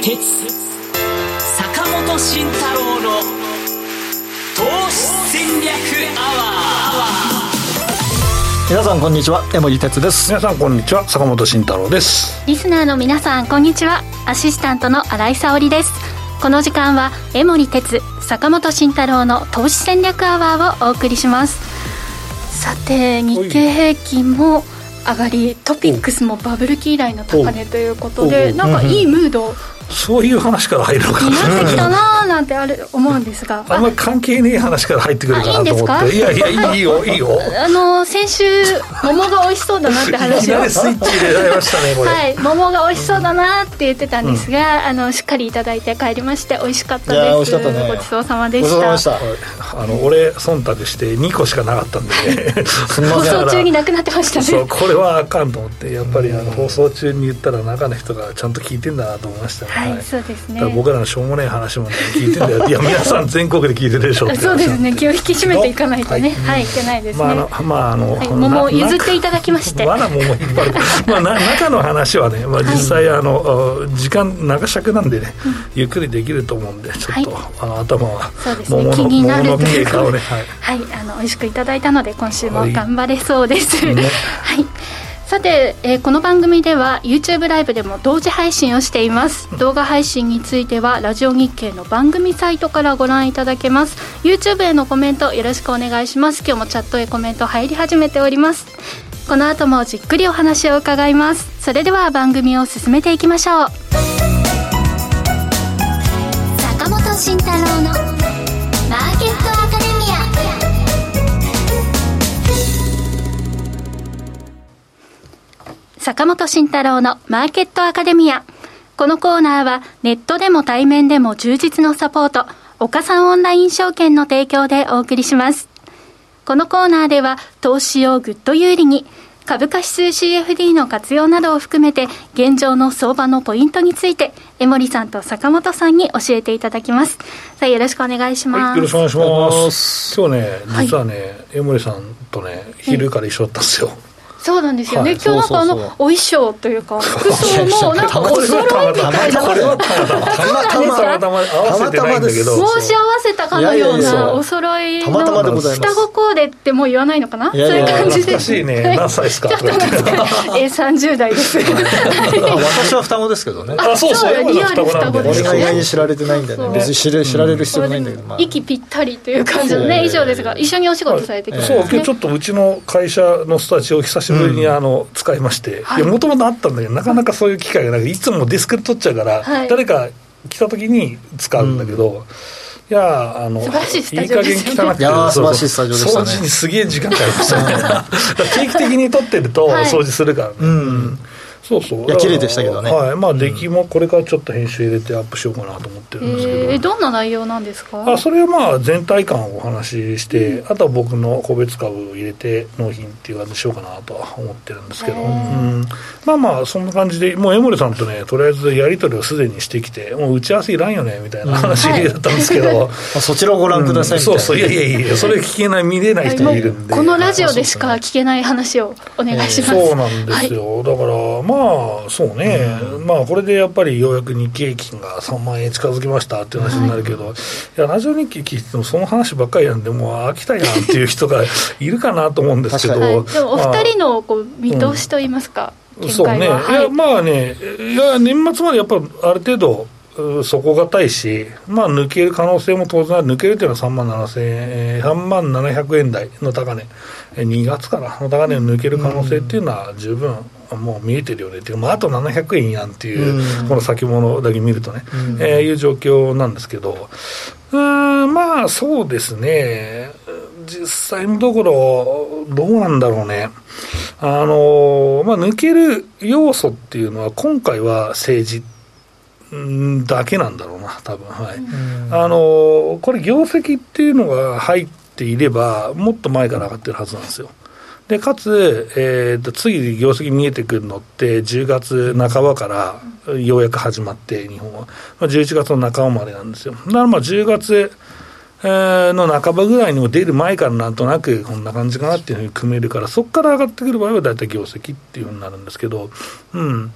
哲坂本慎太郎の投資戦略アワー。 皆さんこんにちは、江森哲です。 皆さんこんにちは、坂本慎太郎です。 リスナーの皆さんこんにちは、アシスタントの新井沙織です。この時間は江森哲坂本慎太郎の投資戦略アワーをお送りします。さて、日経平均も上がり、トピックスもバブル期以来の高値ということで、なんかいいムード、 そういう話から入るのかな、 なってきたなーなんて思うんですが、 あんまり関係ねえ話から入ってくるかなと思って。いやいいよいいよ。 先週桃が美味しそうだなって話をスイッチ入れられましたねこれ。 はい、桃が美味しそうだなって言ってたんですが、しっかりいただいて帰りまして美味しかったです。 いや美味しかったね。 ごちそうさまでした。 俺忖度して2個しかなかったんでね放送中になくなってましたね。 そう、これはあかんと思って、やっぱり放送中に言ったら中の人がちゃんと聞いてんだなと思いましたね。 はい、そうですね。 だから僕らのしょうもない話も、ね、聞いてんだよいや皆さん全国で聞いてるでしょってそうですね、気を引き締めていかないとね、はい、いけないですね。桃を譲っていただきましてまだ桃引っ張る中の話はね、実際時間長尺なんでね、ゆっくりできると思うんで、ちょっと、頭は桃の経過をね、 美味しくいただいたので今週も頑張れそうです、はい。さて、この番組では YouTube ライブでも同時配信をしています。動画配信についてはラジオ日経の番組サイトからご覧いただけます。 YouTube へのコメントよろしくお願いします。今日もチャットへコメント入り始めております。この後もじっくりお話を伺います。それでは番組を進めていきましょう。 坂本慎太郎のマーケットアカデミア。 坂本慎太郎のマーケットアカデミア。このコーナーはネットでも対面でも充実のサポート、岡三オンライン証券の提供でお送りします。このコーナーでは投資をぐっと有利に、株価指数 CFD の活用などを含めて現状の相場のポイントについて江森さんと坂本さんに教えていただきます。さあ、よろしくお願いします。 はい、よろしくお願いします。今日ね、実はね、江森さんとね昼から一緒だったんですよ。 そうなんですよね、今日なんかお衣装というか服装もなんかお揃いみたいな、 これはたまたま合わせてないんだけど、 申し合わせたかのようなお揃いの双子コーデってもう言わないのかな、そういう感じで。 懐かしいね。何歳ですか。 ちょっと待って30代です私は双子ですけどね。 そうリアル双子です。 俺が意外に知られてないんだよね。別に知られる必要ないんだけど、 息ぴったりという感じのね衣装ですが、一緒にお仕事されてきたんですね。 そう、今日ちょっとうちの会社のスタジオを久しぶりに使いまして、もともとあったんだけどなかなかそういう機会がなくて、いつもデスクで撮っちゃうから、誰か来た時に使うんだけど、いや素晴らしいスタいいジオですよね。 加減汚くて、 素晴らしいスタジオでしたね。 掃除にすげえ時間かかりましたね定期的に撮ってると掃除するからね、そうそう、 いや綺麗でしたけどね。 出来もこれからちょっと編集入れてアップしようかなと思ってるんですけど、 どんな内容なんですか。それは全体感をお話しして、あとは僕の個別株を入れて納品っていう感じにしようかなとは思ってるんですけど、そんな感じで、もう江森さんとねとりあえずやり取りをすでにしてきて、もう打ち合わせいらんよねみたいな話だったんですけど、 そちらをご覧くださいみたいな。 そういやそれ聞けない見れない人がいるんで、 このラジオでしか聞けない話をお願いします。 そうなんですよ、だからそうね、これでやっぱりようやく日経平均が3万円近づきましたっていう話になるけど、いやラジオ日経聞いてもその話ばっかりなんで、もう飽きたいなっていう人がいるかなと思うんですけど、 でもお二人の見通しといいますか、 そうね、年末までやっぱある程度底堅いし、抜ける可能性も当然ある。抜けるというのは3万700円台の高値、2月からの高値を抜ける可能性っていうのは十分もう見えてるよねっていう、あと700円やんっていう、この先物だけ見るとね、いう状況なんですけど、そうですね、実際のところどうなんだろうね。抜ける要素っていうのは今回は政治だけなんだろうな多分、これ業績っていうのが入っていればもっと前から上がってるはずなんですよ。でかつ、次業績見えてくるのって10月半ばからようやく始まって、日本は、11月の半ばまでなんですよ。だから10月の半ばぐらいにも出る前からなんとなくこんな感じかなっていうふうに組めるから、そこから上がってくる場合はだいたい業績っていうふうになるんですけど、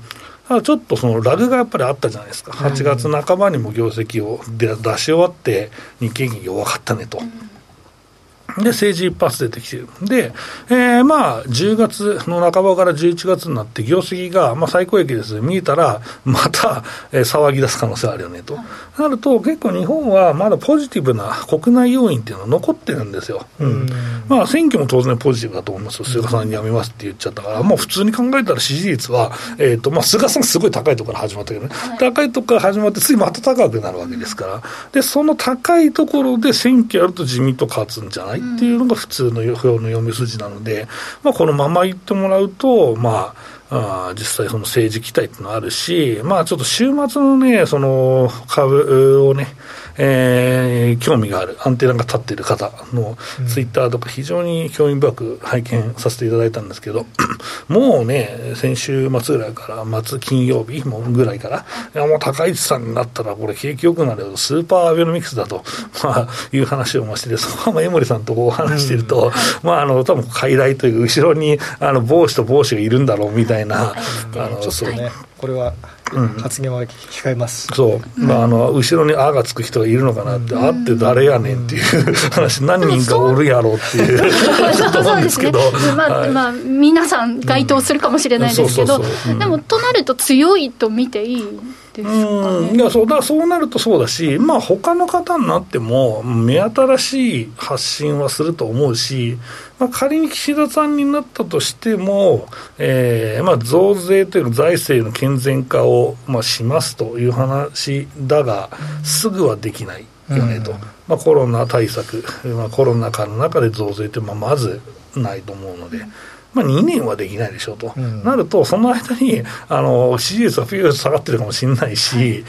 ちょっとそのラグがやっぱりあったじゃないですか。8月半ばにも業績を出し終わって日経平均弱かったねと、で政治一発出てきているで、まあ10月の半ばから11月になって業績が、まあ、最高益ですね見えたらまた、騒ぎ出す可能性あるよねと、なると結構日本はまだポジティブな国内要因っていうのが残ってるんですよ、まあ選挙も当然ポジティブだと思いますよ。菅さんに辞めますって言っちゃったから、もう普通に考えたら支持率は、まあ、菅さんすごい高いところから始まったけどね、高いところから始まって次また高くなるわけですから、でその高いところで選挙やると自民党勝つんじゃないっていうのが普通の読み筋なので、まあ、このまま言ってもらうと、まあ、実際その政治期待っていうのはあるし、まあ、ちょっと週末のねその株をね、興味があるアンテナが立っている方のツイッターとか非常に興味深く拝見させていただいたんですけど、もうね先週末ぐらいから金曜日もぐらいから、もう高市さんになったらこれ景気良くなるよスーパーアベノミクスだと、まあ、いう話をして、そこは江森さんとこう話していると、まあ、多分傀儡という後ろに帽子と帽子がいるんだろうみたいな、 ちょっとねこれは発言は控えます、 そう、まあ、後ろにあがつく人がいるのかなって、あって誰やねんっていう話、何人かおるやろうっていうちょっと思うんですけど、 まあ、皆さん該当するかもしれないですけど、でもとなると強いと見ていいですかね。 いやそうなるとそうだし、まあ、他の方になっても目新しい発信はすると思うし、まあ、仮に岸田さんになったとしても、まあ、増税というか財政の健全化を、まあ、しますという話だがすぐはできないよねと、まあ、コロナ対策、まあ、コロナ禍の中で増税ってまずないと思うので、まあ、2年はできないでしょうと、なるとその間に支持率はピューッと下がってるかもしれないし、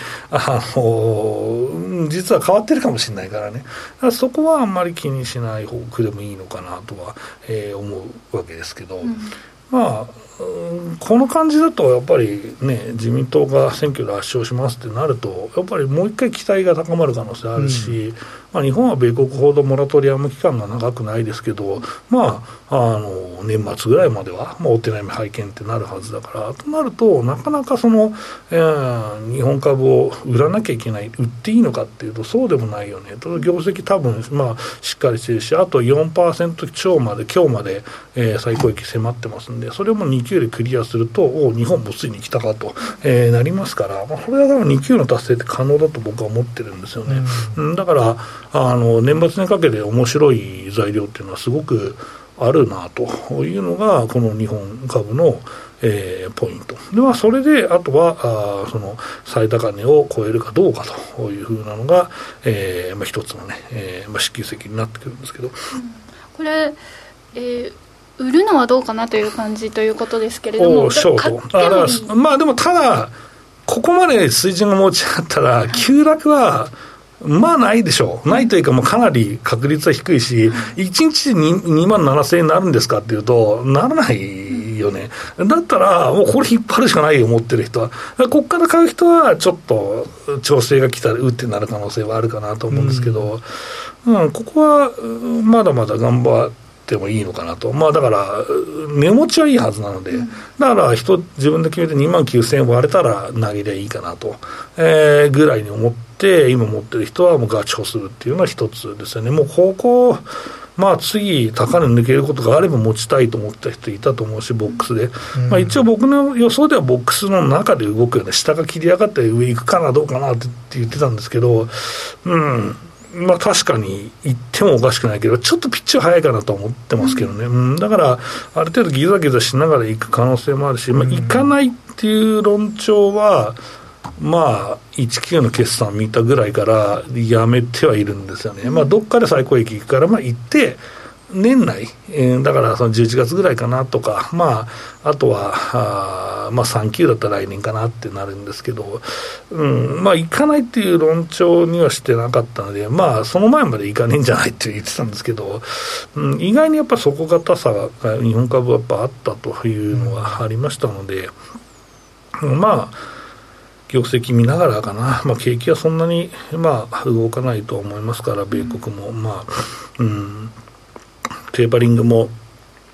実は変わってるかもしれないからね、だからそこはあんまり気にしない方でもいいのかなとは、思うわけですけど、まあこの感じだとやっぱりね自民党が選挙で圧勝しますってなるとやっぱりもう一回期待が高まる可能性あるし、まあ、日本は米国ほどモラトリアム期間が長くないですけど、まあ、年末ぐらいまでは、まあ、お手並み拝見ってなるはずだからとなるとなかなかその、日本株を売らなきゃいけない売っていいのかっていうとそうでもないよねと、業績多分、まあ、しっかりしてるしあと 4% 超まで今日まで、最高益迫ってますんでそれも2級でクリアすると日本もついに来たかと、なりますから、まあ、それは多分2級の達成って可能だと僕は思ってるんですよね、だから年末にかけて面白い材料っていうのはすごくあるなというのがこの日本株の、ポイントではそれであとはその最高値を超えるかどうかというふうなのが、まあ、一つのね、まあ、試金石になってくるんですけど、 これ、売るのはどうかなという感じということですけれども、 ショートまあでもただここまで水準が持ち上がったら急落はまあないでしょう。ないというかもうかなり確率は低いし、1日で2万7000円になるんですかっていうとならないよね。だったらもうこれ引っ張るしかないよ思ってる人は。ここから買う人はちょっと調整が来たらうってなる可能性はあるかなと思うんですけど、ここはまだまだ頑張ってもいいのかなと。まあだから値持ちはいいはずなので、だから自分で決めて2万9000円割れたら投げりゃいいかなと、ぐらいに思って今持ってる人はもうガチホするっていうのは一つですよね。もうここまあ次高値抜けることがあれば持ちたいと思った人いたと思うしボックスで、まあ、一応僕の予想ではボックスの中で動くよね、下が切り上がって上行くかなどうかなって言ってたんですけど、まあ確かに言ってもおかしくないけどちょっとピッチは早いかなと思ってますけどね、だからある程度ギザギザしながら行く可能性もあるし、まあ、行かないっていう論調はまあ19の決算見たぐらいからやめてはいるんですよね、まあ、どっかで最高益行くからまあ行って年内、だからその11月ぐらいかなとか、まあ、あとはまあ、3級だったら来年かなってなるんですけど、まあ、行かないっていう論調にはしてなかったので、まあ、その前まで行かねえんじゃないって言ってたんですけど、意外にやっぱ底堅さが日本株はやっぱあったというのがありましたので、まあ業績見ながらかな、まあ、景気はそんなに、まあ、動かないと思いますから米国も、まあテーパリングも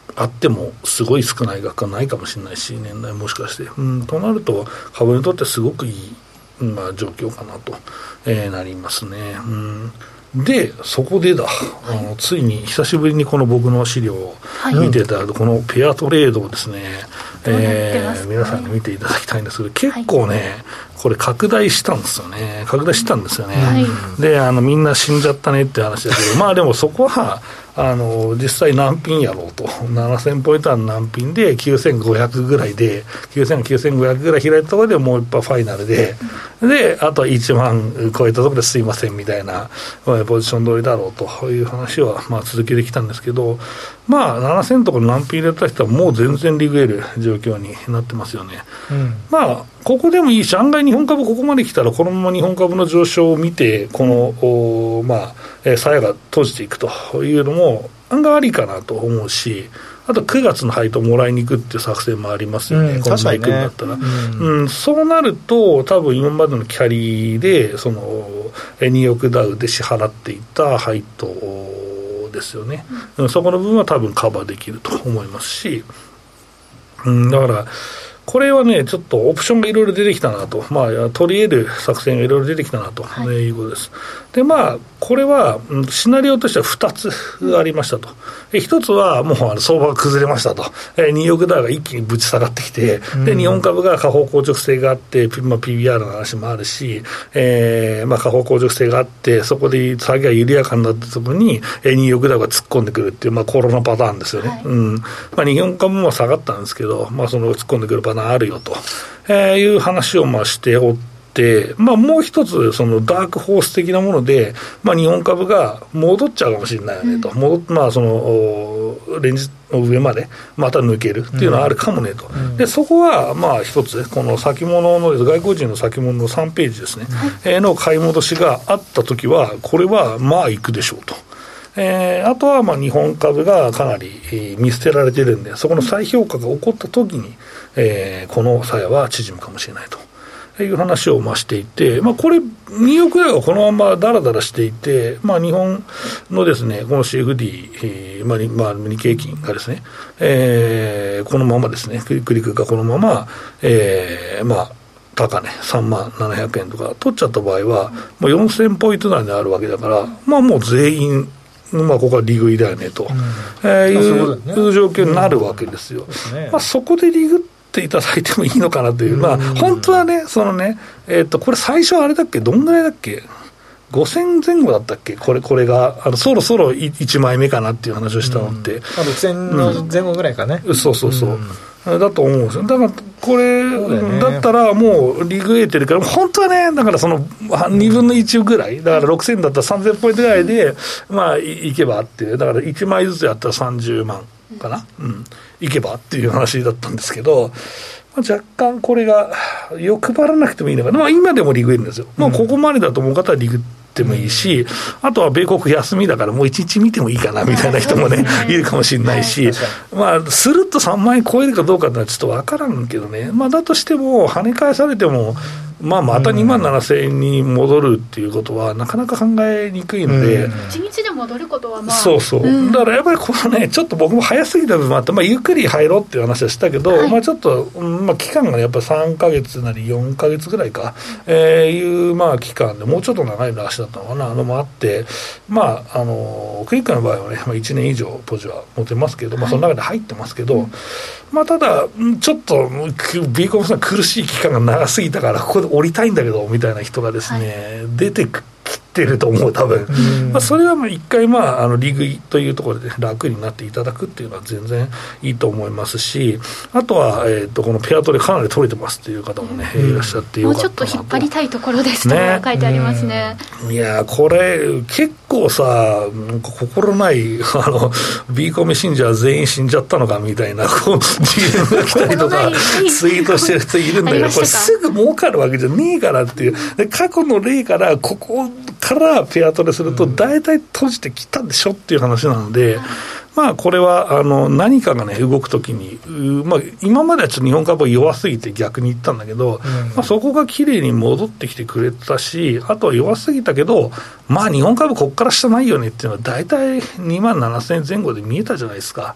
あってもすごい少ない額はないかもしれないし、年内もしかして、となると株にとってすごくいい、状況かなと、なりますね。でそこでついに久しぶりにこの僕の資料を見ていただくと、このペアトレードをですね、皆さんに見ていただきたいんですけど、結構ね、これ拡大したんですよね。でみんな死んじゃったねって話だけど、でもそこは実際難品やろうと、7000ポイントは難品で9500ぐらいで、9500ぐらい開いたところでもう一波ファイナルで、あとは1万超えたところですいませんみたいなポジション取りだろうという話は続けてきたんですけど、7000ところ難品入れた人はもう全然利食える状況になってますよね。ここでもいいし、案外日本株ここまで来たらこのまま日本株の上昇を見てこの鞘が閉じていくというのも案外ありかなと思うし、あと9月の配当もらいに行くっていう作戦もありますよね、このまま行くんだったら、そうなると多分今までのキャリーでそのニューヨークダウで支払っていた配当ですよね、そこの部分は多分カバーできると思いますし、だからこれはね、ちょっとオプションがいろいろ出てきたなと、取り得る作戦がいろいろ出てきたなと、いうことです。でこれはシナリオとしては2つありましたと。1つはもう相場が崩れましたと、ニューヨークダウが一気にぶち下がってきて、で日本株が下方硬直性があって、PBR の話もあるし、下方硬直性があって、そこで下げが緩やかになったところにニューヨークダウが突っ込んでくるっていう、コロナパターンですよね。日本株も下がったんですけど、その突っ込んでくるパターンあるよと、いう話をしておって、もう一つそのダークホース的なもので、日本株が戻っちゃうかもしれないよねと、そのレンジの上までまた抜けるっていうのはあるかもねと、でそこは一つこの先物の外国人の先物の3ページですね、の買い戻しがあったときはこれは行くでしょうと。あとは日本株がかなり見捨てられてるんで、そこの再評価が起こったときに、この鞘は縮むかもしれないという話をしていて、これニューヨークダウがこのままだらだらしていて、日本のですねこの CFD、日経金がですね、このままですねクリックがこのまま、高値3万700円とか取っちゃった場合はもう4000ポイント内にあるわけだから、もう全員ここは利食いだよねと、いう状況になるわけですよ。そこで利食っていただいてもいいのかなという、本当はね、これ最初あれだっけ、どんぐらいだっけ、5000前後だったっけ、これがそろそろ1枚目かなっていう話をしたのって、 6000の前後ぐらいかね、 だと思うんですよ。だからこれだったらもう利食えてるから、本当はね、だからその2分の1ぐらいだから、6000だったら3000ポイントぐらいでいけばっていう、だから1枚ずつやったら30万かな、いけばっていう話だったんですけど、若干これが欲張らなくてもいいのかな、今でも利食えるんですよ。もうここまでだと思う方は利食ってもいいし、あとは米国休みだからもう1日見てもいいかなみたいな人もねいるかもしれないし、スルッと3万円超えるかどうかってのはちょっと分からんけどね、だとしても跳ね返されてもまた2万7000円に戻るっていうことはなかなか考えにくいので、 1日で戻ることはだからやっぱりこのね、ちょっと僕も早すぎた部分もあって、ゆっくり入ろうっていう話はしたけど、ちょっと、期間がやっぱり3ヶ月なり4ヶ月ぐらいか、いう期間でもうちょっと長い話だったのかな、もあって、クリックの場合はね、1年以上ポジは持てますけど、その中で入ってますけど、ただちょっとビーコムさん苦しい期間が長すぎたからここで降りたいんだけどみたいな人がですね、出てきてると思う、多分、それは一回利食いというところで楽になっていただくっていうのは全然いいと思いますし、あとは、このペアトレかなり取れてますっていう方もね、いらっしゃってよかったなと。 もうちょっと引っ張りたいところですと書いてありますね。 いやこれ結構さ、心ないビーコミ信者は全員死んじゃったのかみたいなDM が来たりとかツイートしてる人いるんだけど、これすぐ儲かるわけじゃねえからっていう。で過去の例からここからペアトレすると大体閉じてきたでしょっていう話なので、これは何かがね動くときに、今まではちょっと日本株は弱すぎて逆に言ったんだけど、そこがきれいに戻ってきてくれたし、あとは弱すぎたけど日本株ここから下ないよねっていうのは大体2万7000円前後で見えたじゃないですか。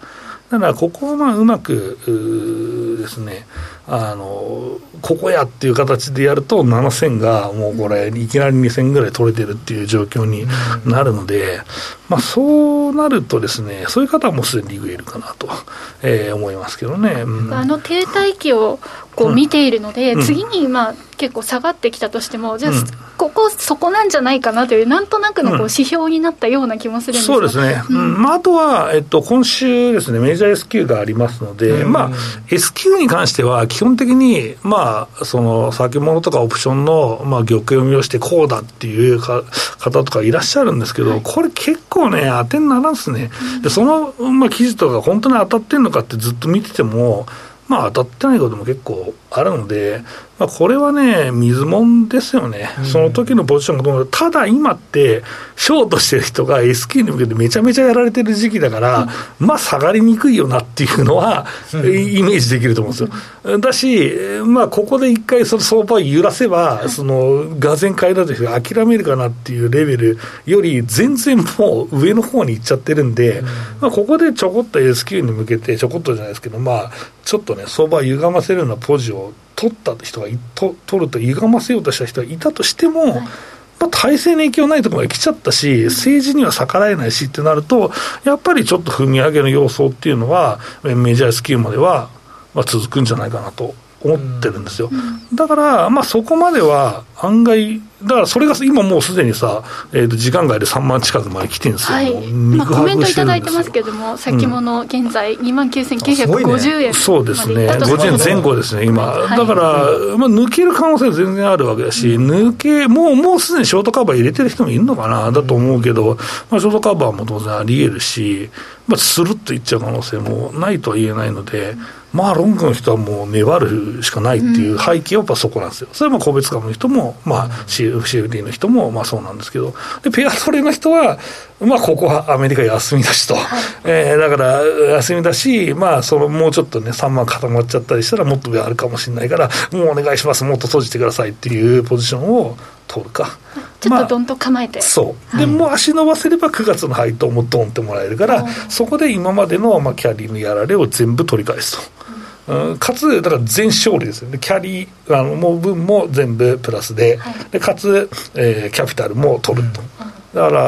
だからここをうまくですね、ここやっていう形でやると7000がもうこれいきなり2000ぐらい取れてるっていう状況になるので、そうなるとですね、そういう方はもうすでにリグエルかなと、思いますけどね、 停滞期をこう見ているので、次に結構下がってきたとしても、じゃあそこなんじゃないかなというなんとなくの指標になったような気もするんですが、 そうですね、あとは、今週ですね、メジャー S q がありますので、S q に関しては基本的に、その先物とかオプションの、玉読みをしてこうだっていう方とかいらっしゃるんですけど、これ結構ね当てにならんですね。でその、記事とか本当に当たってるのかってずっと見てても、当たってないことも結構あるので、これはね水もんですよね、その時のポジションがどうなる。ただ今ってショートしてる人が S q に向けてめちゃめちゃやられてる時期だから、下がりにくいよなっていうのは、イメージできると思うんですよ。だし、ここで一回その相場を揺らせば、そのがぜん買いだという人が諦めるかなっていうレベルより全然もう上の方に行っちゃってるんで、ここでちょこっと S q に向けてちょこっとじゃないですけど、ちょっとね相場を歪ませるようなポジを取った人が取ると歪ませようとした人がいたとしても、体制に影響ないところまで来ちゃったし、政治には逆らえないしってなると、やっぱりちょっと踏み上げの要素っていうのはメジャースキルまでは続くんじゃないかなと思ってるんですよ。だからそこまでは案外、だからそれが今もうすでにさ、時間外で3万近くまで来てるんですよ。 コメントいただいてますけども、先物現在29,950円、 そうですね、50円前後ですね今、だから、抜ける可能性は全然あるわけだし、もうすでにショートカバー入れてる人もいるのかな、だと思うけど、ショートカバーも当然あり得るし、スルッといっちゃう可能性もないとは言えないので、ロングの人はもう粘るしかないっていう背景はやっぱそこなんですよ。それは個別株の人も、CFD の人もそうなんですけど、でペアトレの人は、ここはアメリカ休みだしと、だから休みだし、そのもうちょっとね3万固まっちゃったりしたらもっと上あるかもしれないから、もうお願いします、もっと閉じてくださいっていうポジションを取るか、 ちょっとドンと構えて、 そうで、もう足伸ばせれば9月の配当もドンってもらえるから、そこで今までのキャリーのやられを全部取り返すと。かつだから全勝利ですよね。キャリーもう分も全部プラスで、でかつ、キャピタルも取ると、だから、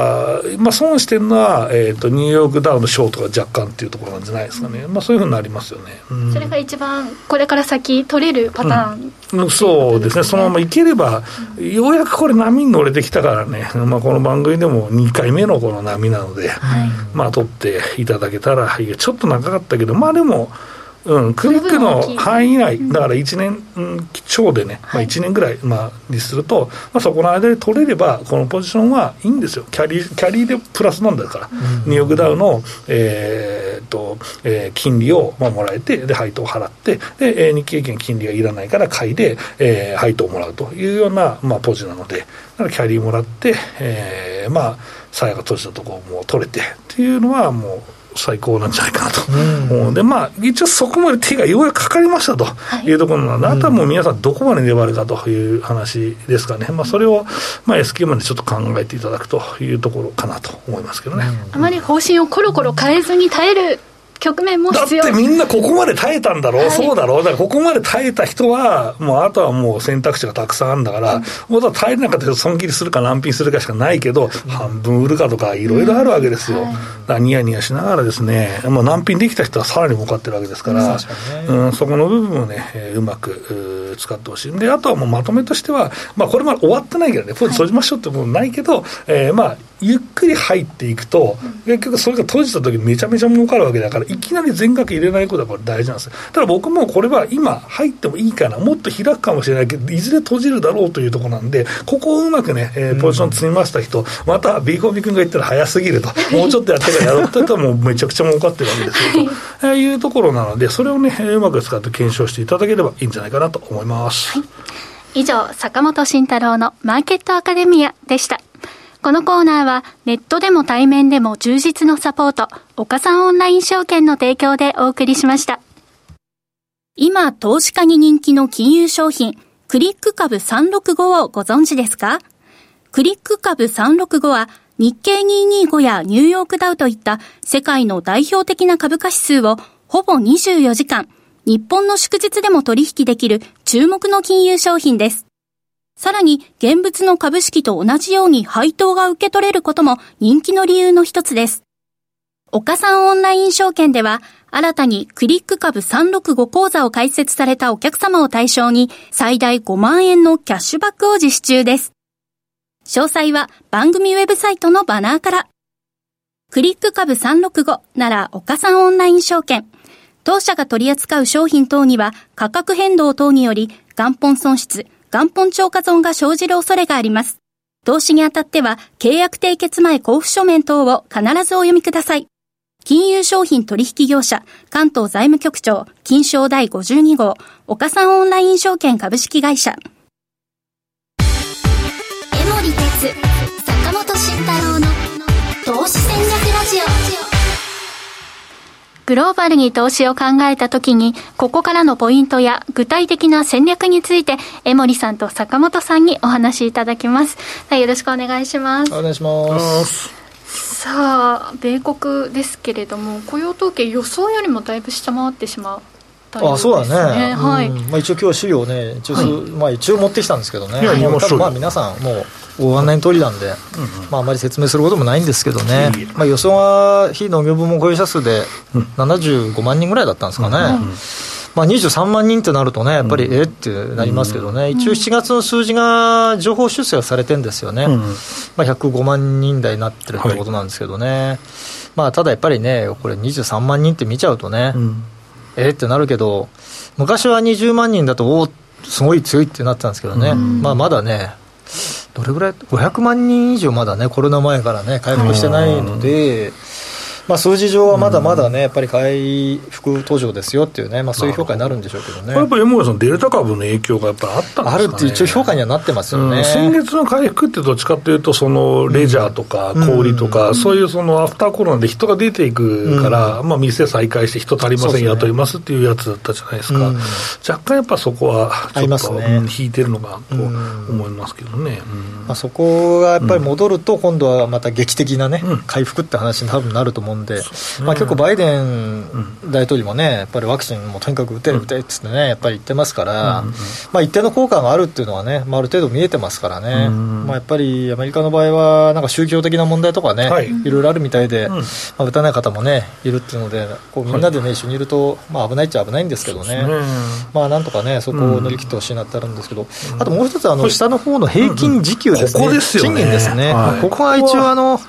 損してるのは、ニューヨークダウのショートが若干っていうところなんじゃないですかね。そういうふうになりますよね。 それが一番これから先取れるパターン、 そうですね。そのままいければ、ようやくこれ波に乗れてきたからね、この番組でも2回目のこの波なので、取っていただけたら、ちょっと長かったけど、でもクリックの範囲内、だから1年超でね、1年ぐらいにすると、そこの間で取れれば、このポジションはいいんですよ。キャリーでプラスなんだから、ニューヨークダウの、金利をもらえて、で配当を払って、で日経平均金利がいらないから買いで、配当をもらうというような、ポジなので、だからキャリーもらって、さやが閉じたところも取れてっていうのはもう最高なんじゃないかなと思うので、一応そこまで手がようやくかかりましたというところなので、あとはもう皆さんどこまで粘るかという話ですかね。それをS q までちょっと考えていただくというところかなと思いますけどね。 あまり方針をコロコロ変えずに耐える局面も必要。 だってみんなここまで耐えたんだろう、そうだろう。だからここまで耐えた人はもうあとはもう選択肢がたくさんあるんだから、もう耐えなかったら損切りするか難品するかしかないけど、半分売るかとかいろいろあるわけですよ。だからニヤニヤしながらですね、難品できた人はさらに儲かってるわけですから、そこの部分をね、うまく使ってほしい。であとはもうまとめとしては、これまで終わってないけどね、ポジ閉じましょうってことないけど、ゆっくり入っていくと結局それが閉じた時にめちゃめちゃ儲かるわけだから、いきなり全額入れないことはこれ大事なんですよ。ただ僕もこれは今入ってもいいかな、もっと開くかもしれないけどいずれ閉じるだろうというところなんで、ここをうまくね、ポジション積みました人、またビーコミ君が言ったら早すぎるともうちょっとやってからやろうって言ったらもうめちゃくちゃ儲かってるわけですよというところなので、それをねうまく使って検証していただければいいんじゃないかなと思います。 以上、坂本慎太郎のマーケットアカデミアでした。このコーナーはネットでも対面でも充実のサポート、岡三オンライン証券の提供でお送りしました。今投資家に人気の金融商品、クリック株365をご存知ですか？クリック株365は日経225やニューヨークダウといった世界の代表的な株価指数をほぼ24時間、日本の祝日でも取引できる注目の金融商品です。さらに、現物の株式と同じように配当が受け取れることも人気の理由の一つです。岡三オンライン証券では、新たにクリック株365口座を開設されたお客様を対象に最大5万円のキャッシュバックを実施中です。詳細は番組ウェブサイトのバナーから。クリック株365なら岡三オンライン証券。当社が取り扱う商品等には価格変動等により元本損失、元本超過損が生じる恐れがあります。投資にあたっては契約締結前交付書面等を必ずお読みください。金融商品取引業者関東財務局長金商第52号岡三オンライン証券株式会社。 江守哲坂本慎太郎の投資戦略ラジオ。 グローバルに投資を考えたときに、ここからのポイントや具体的な戦略について、江守さんと坂本さんにお話しいただきます。よろしくお願いします。 お願いします。 さあ、米国ですけれども、雇用統計予想よりもだいぶ下回ってしまったようですね。 あ、そうだね。 はい。 一応今日は資料ね、一応持ってきたんですけどね。 いや、多分皆さんもうご案内の通りなんで、あまり説明することもないんですけどね。予想は非農業部門雇用者数で75万人ぐらいだったんですかね。23万人ってなるとね、やっぱりってなりますけどね、一応7月の数字が情報修正はされてるんですよね。105万人台になってるってことなんですけどね。ただやっぱりね、これ23万人って見ちゃうとね、ってなるけど、昔は20万人だとすごい強いってなってたんですけどね、まだね、どれぐらい500万人以上まだね、コロナ前からね回復してないので、数字上はまだまだね、やっぱり回復途上ですよっていうね、そういう評価になるんでしょうけどね。 やっぱり江守さん、デルタ株の影響がやっぱりあったんですかね。 あるって一応評価にはなってますよね。 先月の回復ってどっちかというと、そのレジャーとか小売とか、そういうそのアフターコロナで人が出ていくから、店再開して人足りません、雇いますっていうやつだったじゃないですか。若干やっぱそこはちょっと引いてるのかと思いますけどね。 そこがやっぱり戻ると、今度はまた劇的なね、回復って話に多分なると思うんで、結構バイデン大統領もね、やっぱりワクチンもとにかく打てって言ってね、やっぱり言ってますから、一定の効果があるっていうのはね、ある程度見えてますからね。やっぱりアメリカの場合はなんか宗教的な問題とかね、いろいろあるみたいで、打たない方もねいるっていうので、みんなでね一緒にいると、危ないっちゃ危ないんですけどね。なんとかねそこを乗り切ってほしいなってあるんですけど、あともう一つ下の方の平均時給ですね。 ここですよね。 賃金ですね。ここは一応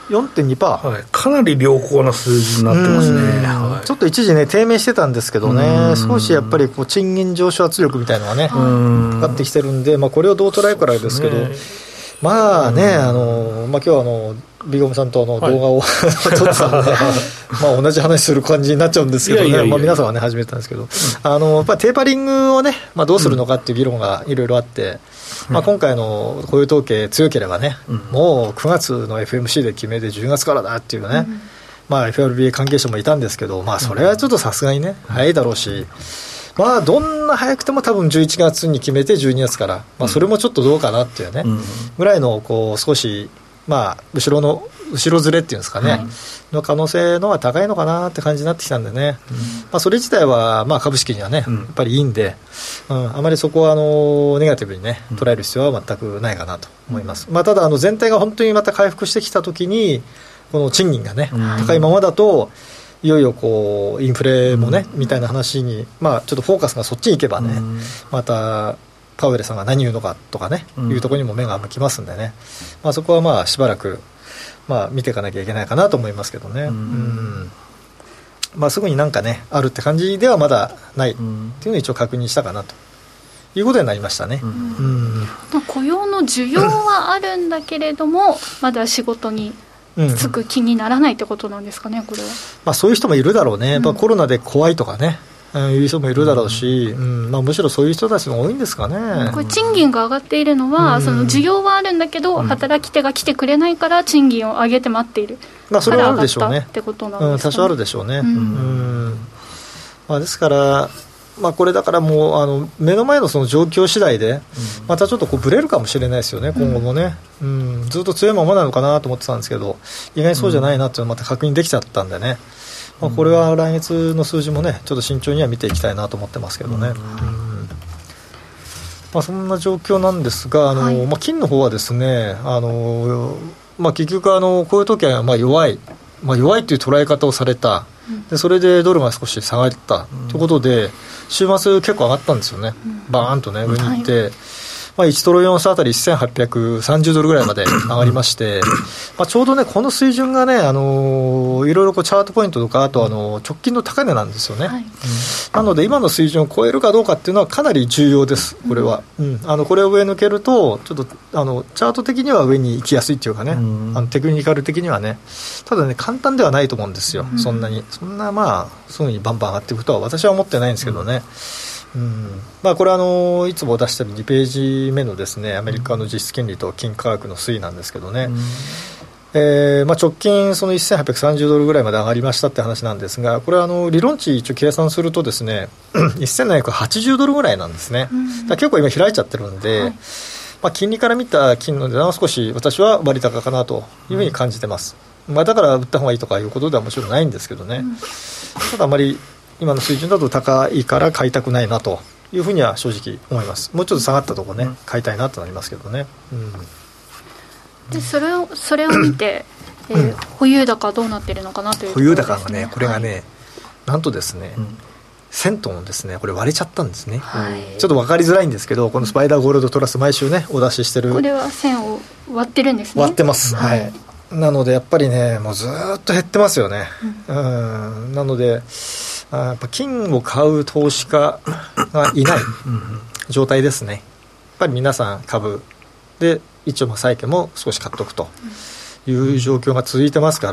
4.2%、 かなり良好な数字になってますね。 ちょっと一時ね低迷してたんですけどね、少しやっぱり賃金上昇圧力みたいなのがねかかってきてるんで、これをどう捉えるかですけど、今日はビゴムさんと動画を撮ってたんで同じ話する感じになっちゃうんですけどね、皆さんはね始めたんですけど、やっぱりテーパリングをね、どうするのかっていう議論がいろいろあって、今回の雇用統計強ければね、もう9月の FMC で決めて10月からだっていうね、FRB 関係者もいたんですけど、それはちょっとさすがにね早いだろうし、どんな早くても多分11月に決めて12月から、それもちょっとどうかなっていうね、ぐらいの少し後ろずれっていうんですかね、の可能性の方が高いのかなって感じになってきたんでね、それ自体は株式にはねやっぱりいいんで、あまりそこはネガティブにね捉える必要は全くないかなと思います。ただ全体が本当にまた回復してきたときに、この賃金がね高いままだと、いよいよインフレもね、みたいな話に、ちょっとフォーカスがそっちに行けばね、またパウエルさんが何言うのかとかね、いうところにも目が向きますんでね、そこはしばらく見ていかなきゃいけないかなと思いますけどね。すぐになんかねあるって感じではまだないっていうのを一応確認したかなということになりましたね。 雇用の需要はあるんだけれども、まだ仕事につく気にならないってことなんですかね、これは。そういう人もいるだろうね。コロナで怖いとかね、いう人もいるだろうし、むしろそういう人たちが多いんですかね。 これ賃金が上がっているのは、その需要はあるんだけど、働き手が来てくれないから賃金を上げて待っている、 それはあるでしょうね。 ってことなんですかね。 多少あるでしょうね。ですからこれだからもう目の前のその状況次第でまたちょっとブレるかもしれないですよね、今後もね。ずっと強いままなのかなと思ってたんですけど、意外にそうじゃないなっていうのをまた確認できちゃったんでね、 これは来月の数字もねちょっと慎重には見ていきたいなと思ってますけどね、そんな状況なんですが金の方はですね結局こういう時は弱いという捉え方をされた、でそれでドルが少し下がったということで週末結構上がったんですよね、バーンとね上に行って、1トロイオンスあたり1830ドルぐらいまで上がりまして、ちょうどねこの水準がね、いろいろチャートポイントとかあと直近の高値なんですよね、なので今の水準を超えるかどうかっていうのはかなり重要です、これは、これを上抜けるとちょっとチャート的には上に行きやすいっていうかね、テクニカル的にはね、ただね簡単ではないと思うんですよ、そんなすぐにバンバン上がっていくとは私は思ってないんですけどね、これはいつも出している2ページ目のですねアメリカの実質金利と金価格の推移なんですけどね、直近その1830ドルぐらいまで上がりましたって話なんですが、これは理論値一応計算するとですね1780ドルぐらいなんですね、だ結構今開いちゃってるんで、金利から見た金の値段は少し私は割高かなというふうに感じてます、だから売った方がいいとかいうことではもちろんないんですけどね、ただあまり今の水準だと高いから買いたくないなというふうには正直思います。もうちょっと下がったところね、買いたいなとなりますけどね、 でそれを見て、保有高どうなっているのかなというところですね。 保有高がねこれがね、なんとですね、1000トンですねこれ割れちゃったんですね、ちょっと分かりづらいんですけど、このスパイダーゴールドトラス毎週ねお出ししてる、 これは1000を割ってるんですね。 割ってます、なのでやっぱりねもうずっと減ってますよね、なのでやっぱ金を買う投資家がいない状態ですね。やっぱり皆さん株で一応債券も少し買っておくという状況が続いてますから、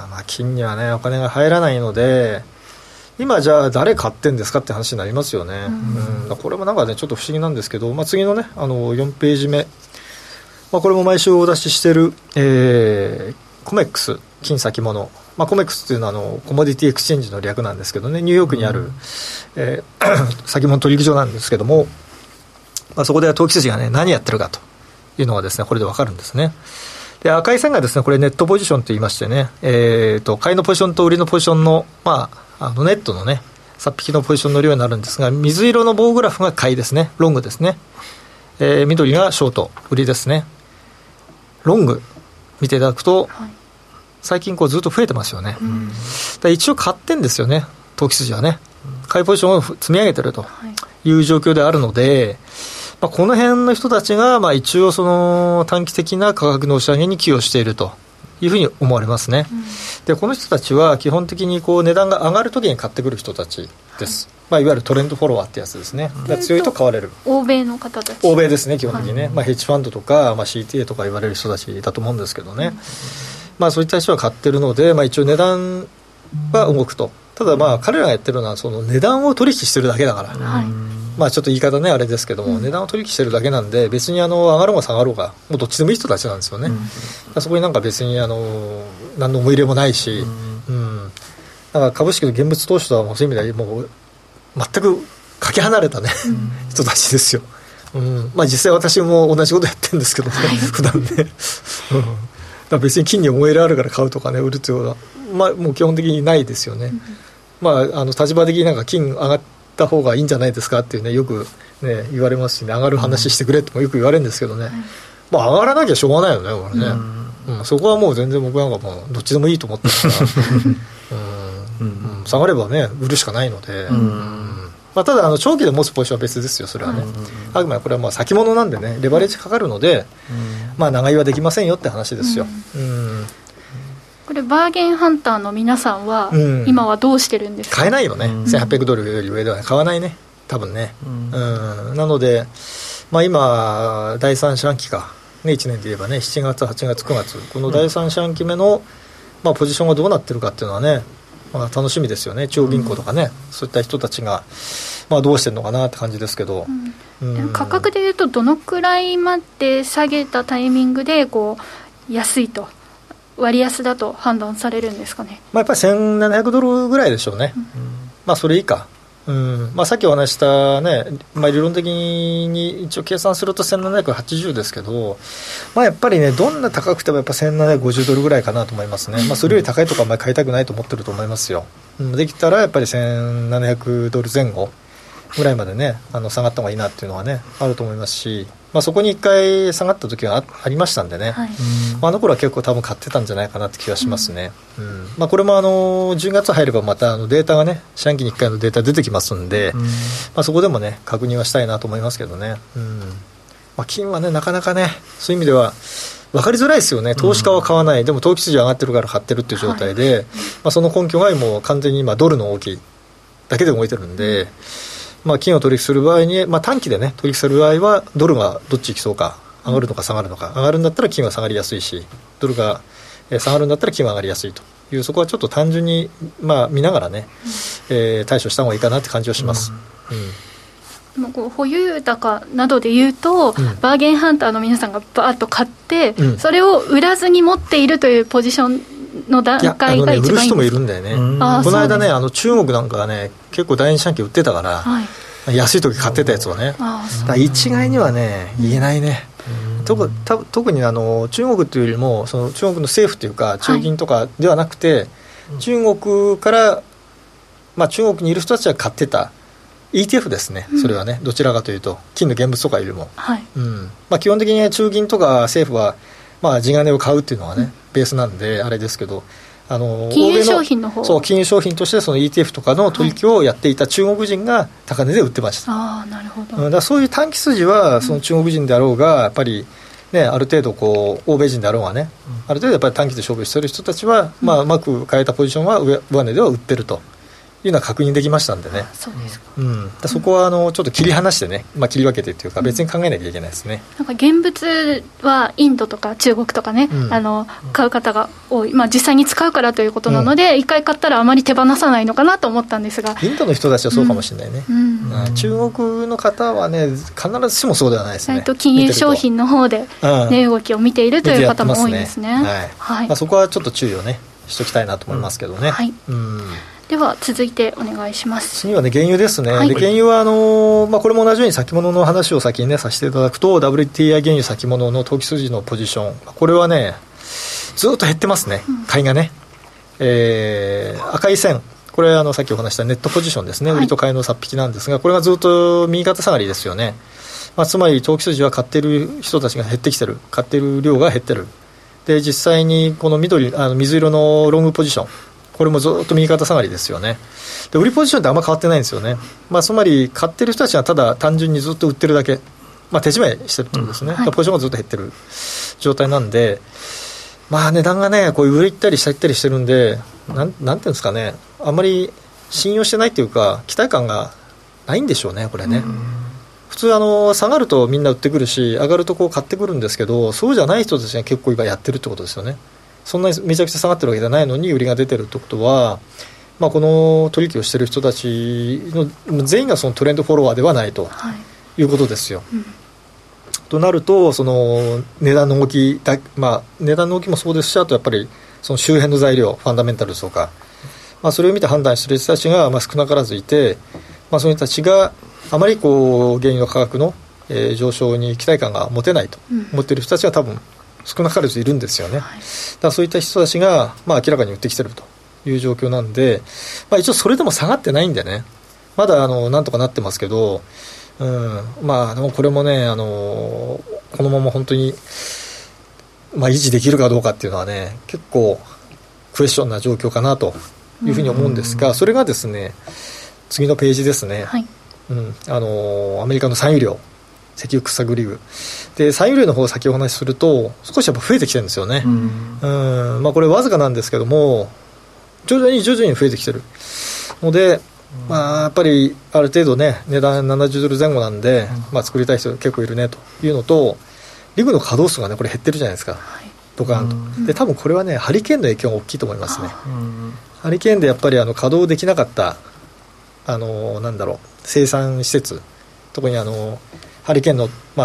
金にはねお金が入らないので、今じゃあ誰買ってんですかって話になりますよね、これもなんかねちょっと不思議なんですけど、次のね4ページ目、これも毎週お出ししてる、コメックス金先物、コメックスというのはコモディティエクスチェンジの略なんですけどね、ニューヨークにある、先物取引所なんですけども、そこでは投機筋がね何やってるかというのがですねこれで分かるんですね。で赤い線がですねこれネットポジションと言いましてね、買いのポジションと売りのポジションの、ネットのね先引きのポジションの量になるんですが、水色の棒グラフが買いですね、ロングですね、緑がショート売りですね。ロング見ていただくと、最近ずっと増えてますよね、一応買ってんですよね投機筋はね、買いポジションを積み上げてるという状況であるので、この辺の人たちが一応その短期的な価格の押し上げに寄与しているというふうに思われますね、でこの人たちは基本的に値段が上がるときに買ってくる人たちです、いわゆるトレンドフォロワーってやつですね、強いと買われる欧米の方たち、 欧米ですね基本的にね、ヘッジファンドとか、CTA とか言われる人たちだと思うんですけどね、そういった人は買ってるので、一応値段は動くと。ただ彼らがやってるのはその値段を取引してるだけだから、ちょっと言い方ねあれですけども、値段を取引してるだけなんで、別に上がろうが下がろうがもうどっちでもいい人たちなんですよね、そこになんか別に何の思い入れもないし、だから株式の現物投資とはもうそういう意味ではもう全くかけ離れたね、人たちですよ、実際私も同じことやってるんですけどね、普段ね、だから別に金に思い入れあるから買うとかね売るというような、もう基本的にないですよね、立場的になんか金上がった方がいいんじゃないですかっていうねよくね言われますしね、上がる話してくれともよく言われるんですけどね、上がらなきゃしょうがないよねこれね、そこはもう全然僕なんかもうどっちでもいいと思ってるから下がればね売るしかないので、ただ長期で持つポジションは別ですよそれはね、あくまでこれは先物なんでねレバレッジかかるので、長居はできませんよって話ですよ、 これバーゲンハンターの皆さんは、今はどうしてるんですか。 買えないよね、1800ドルより上では買わないね多分ね、なので、今第3四半期か、1年で言えばね7月8月9月この第3四半期目の、ポジションがどうなってるかっていうのはね、楽しみですよね。中央銀行とかね、そういった人たちが、どうしてるのかなって感じですけど、 価格でいうとどのくらいまで下げたタイミングで安いと割安だと判断されるんですかね。 やっぱり1700ドルぐらいでしょうね、それ以下さっきお話したね、理論的に一応計算すると1780ですけど、やっぱりね、どんな高くてもやっぱ1750ドルぐらいかなと思いますね。それより高いとかあんまり買いたくないと思ってると思いますよ。できたらやっぱり1700ドル前後ぐらいまでね、下がった方がいいなっていうのはね、あると思いますし、そこに1回下がった時が ありましたんでね、はい、あの頃は結構多分買ってたんじゃないかなって気がしますね。これも10月入ればまたデータがね、四半期に1回のデータ出てきますんで、そこでもね確認はしたいなと思いますけどね。金はねなかなかね、そういう意味では分かりづらいですよね。投資家は買わない、でも投機筋上がってるから買ってるっていう状態で、その根拠がもう完全に今ドルの動きだけで動いてるんで、金を取引する場合に、短期でね取引する場合はドルがどっち行きそうか、上がるのか下がるのか、上がるんだったら金は下がりやすいし、ドルが下がるんだったら金は上がりやすいという、そこはちょっと単純に見ながらね、対処した方がいいかなって感じはします。 保有高などでいうと、バーゲンハンターの皆さんがバーッと買って、それを売らずに持っているというポジションの段階が一番いいんですか。売る人もいるんだよね。 この間ね、中国なんかがね結構第二四半期売ってたから、安い時買ってたやつをね、だ一概にはね言えないね。特に中国というよりもその中国の政府というか中銀とかではなくて、中国から、中国にいる人たちは買ってたETF ですね。それはね、どちらかというと金の現物とかよりも、基本的に中銀とか政府は地金を買うっていうのがね、ベースなんであれですけど、 金融商品の方、 そう金融商品としてその ETF とかの取引をやっていた中国人が高値で売ってました。 なるほど。 だからそういう短期筋はその中国人であろうがやっぱりね、ある程度欧米人であろうがね、ある程度やっぱり短期で勝負している人たちは、うまく変えたポジションは上値では売ってるというのは確認できましたんでね。 そうですか。 そこはちょっと切り離してね、切り分けてというか別に考えなきゃいけないですね。 なんか現物はインドとか中国とかね、買う方が多い、実際に使うからということなので、一回買ったらあまり手放さないのかなと思ったんですが、 インドの人たちはそうかもしれないね。中国の方はね必ずしもそうではないですね。 金融商品の方で、動きを見ているという方も多いんですね。 そこはちょっと注意をねしときたいなと思いますけどね。 では続いてお願いします。 次はね、原油ですね。で原油はこれも同じように先物の話を先にねさせていただくと、 WTI 原油先物の投機筋のポジション、これはねずっと減ってますね、買いがね。赤い線、これさっきお話したネットポジションですね、売りと買いの差っ引きなんですが、これがずっと右肩下がりですよね。つまり投機筋は買ってる人たちが減ってきてる、買ってる量が減ってる。で実際にこの水色のロングポジション、これもずっと右肩下がりですよね。で売りポジションってあんま変わってないんですよね。つまり買ってる人たちはただ単純にずっと売ってるだけ、手締めしてるってことですね。ポジションがずっと減ってる状態なんで、値段がねこう上行ったり下行ったりしてるんで、なんていうんですかね、あんまり信用してないっていうか期待感がないんでしょうね、これね。普通下がるとみんな売ってくるし、上がると買ってくるんですけど、そうじゃない人たちが結構今やってるってことですよね。そんなにめちゃくちゃ下がってるわけじゃないのに売りが出てるってことは、この取引をしている人たちの全員がそのトレンドフォロワーではないということですよ。となるとその値段の動きだ、値段の動きもそうですし、あとやっぱりその周辺の材料、ファンダメンタルとか、それを見て判断している人たちが少なからずいて、その人たちがあまり原油の価格の、上昇に期待感が持てないと思っている人たちが多分少なからずいるんですよね。だからそういった人たちが、明らかに売ってきてるという状況なんで、一応それでも下がってないんでね、まだなんとかなってますけど、でもこれもねこのまま本当に、維持できるかどうかっていうのはね結構クエスチョンな状況かなというふうに思うんですが、それがですね次のページですね。アメリカの産油量、石油掘削リグで、産油量の方を先お話しすると少しやっぱ増えてきてるんですよね。これわずかなんですけども徐々に増えてきてるので、やっぱりある程度ね値段70ドル前後なんで、作りたい人結構いるねというのと、リグの稼働数がねこれ減ってるじゃないですか、ドカーンと。で多分これはねハリケーンの影響が大きいと思いますね。ハリケーンでやっぱり稼働できなかった生産施設、特にハリケーンの、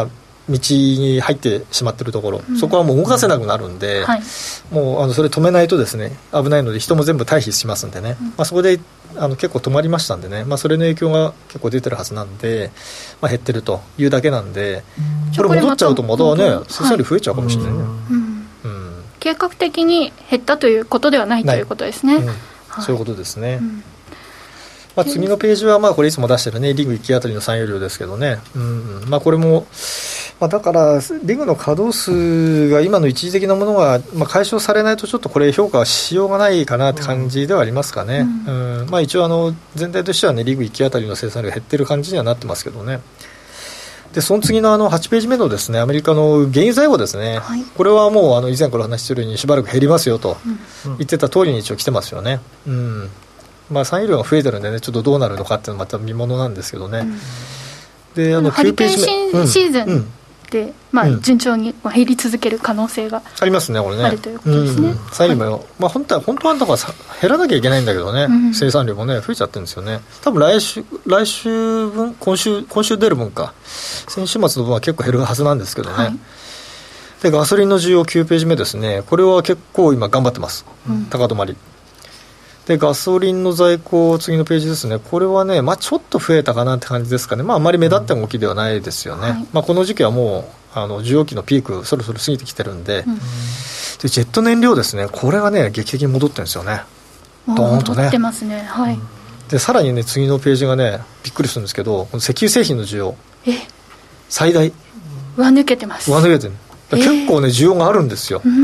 道に入ってしまっているところ、そこはもう動かせなくなるんで、もうそれ止めないとですね危ないので人も全部退避しますんでね、そこで結構止まりましたんでね、それの影響が結構出てるはずなんで、減ってるというだけなんで、これ戻っちゃうとまたね生産量増えちゃうかもしれないね、 計画的に減ったということではないということですね、 そういうことですね、次のページはこれいつも出してるねリグ1期あたりの産油量ですけどね、これも、だからリグの稼働数が今の一時的なものが、解消されないとちょっとこれ評価はしようがないかなって感じではありますかね、一応全体としてはねリグ1期あたりの生産量減ってる感じにはなってますけどね。でその次の8ページ目のですねアメリカの原油在庫ですね、これはもう以前からお話ししているようにしばらく減りますよと言ってた通りに一応来てますよね、産油量が増えてるんでねちょっとどうなるのかっていうのはまた見ものなんですけどね、でハリケーンシーズンで、順調に減り続ける可能性がありますね、これねあるということですね、 産油量、本当はだから減らなきゃいけないんだけどね、生産量もね増えちゃってるんですよね。多分来週分今週出る分か先週末の分は結構減るはずなんですけどね、でガソリンの需要9ページ目ですね、これは結構今頑張ってます、高止まりでガソリンの在庫次のページですね、これはね、ちょっと増えたかなって感じですかね、あまり目立った動きではないですよね、この時期はもう需要期のピークそろそろ過ぎてきてるんで、でジェット燃料ですね、これがね劇的に戻ってるんですよね、ドーンとね戻ってますね、 でさらにね次のページがねびっくりするんですけど、石油製品の需要最大上抜けてます。 上抜けてる、結構ね需要があるんですよ、これ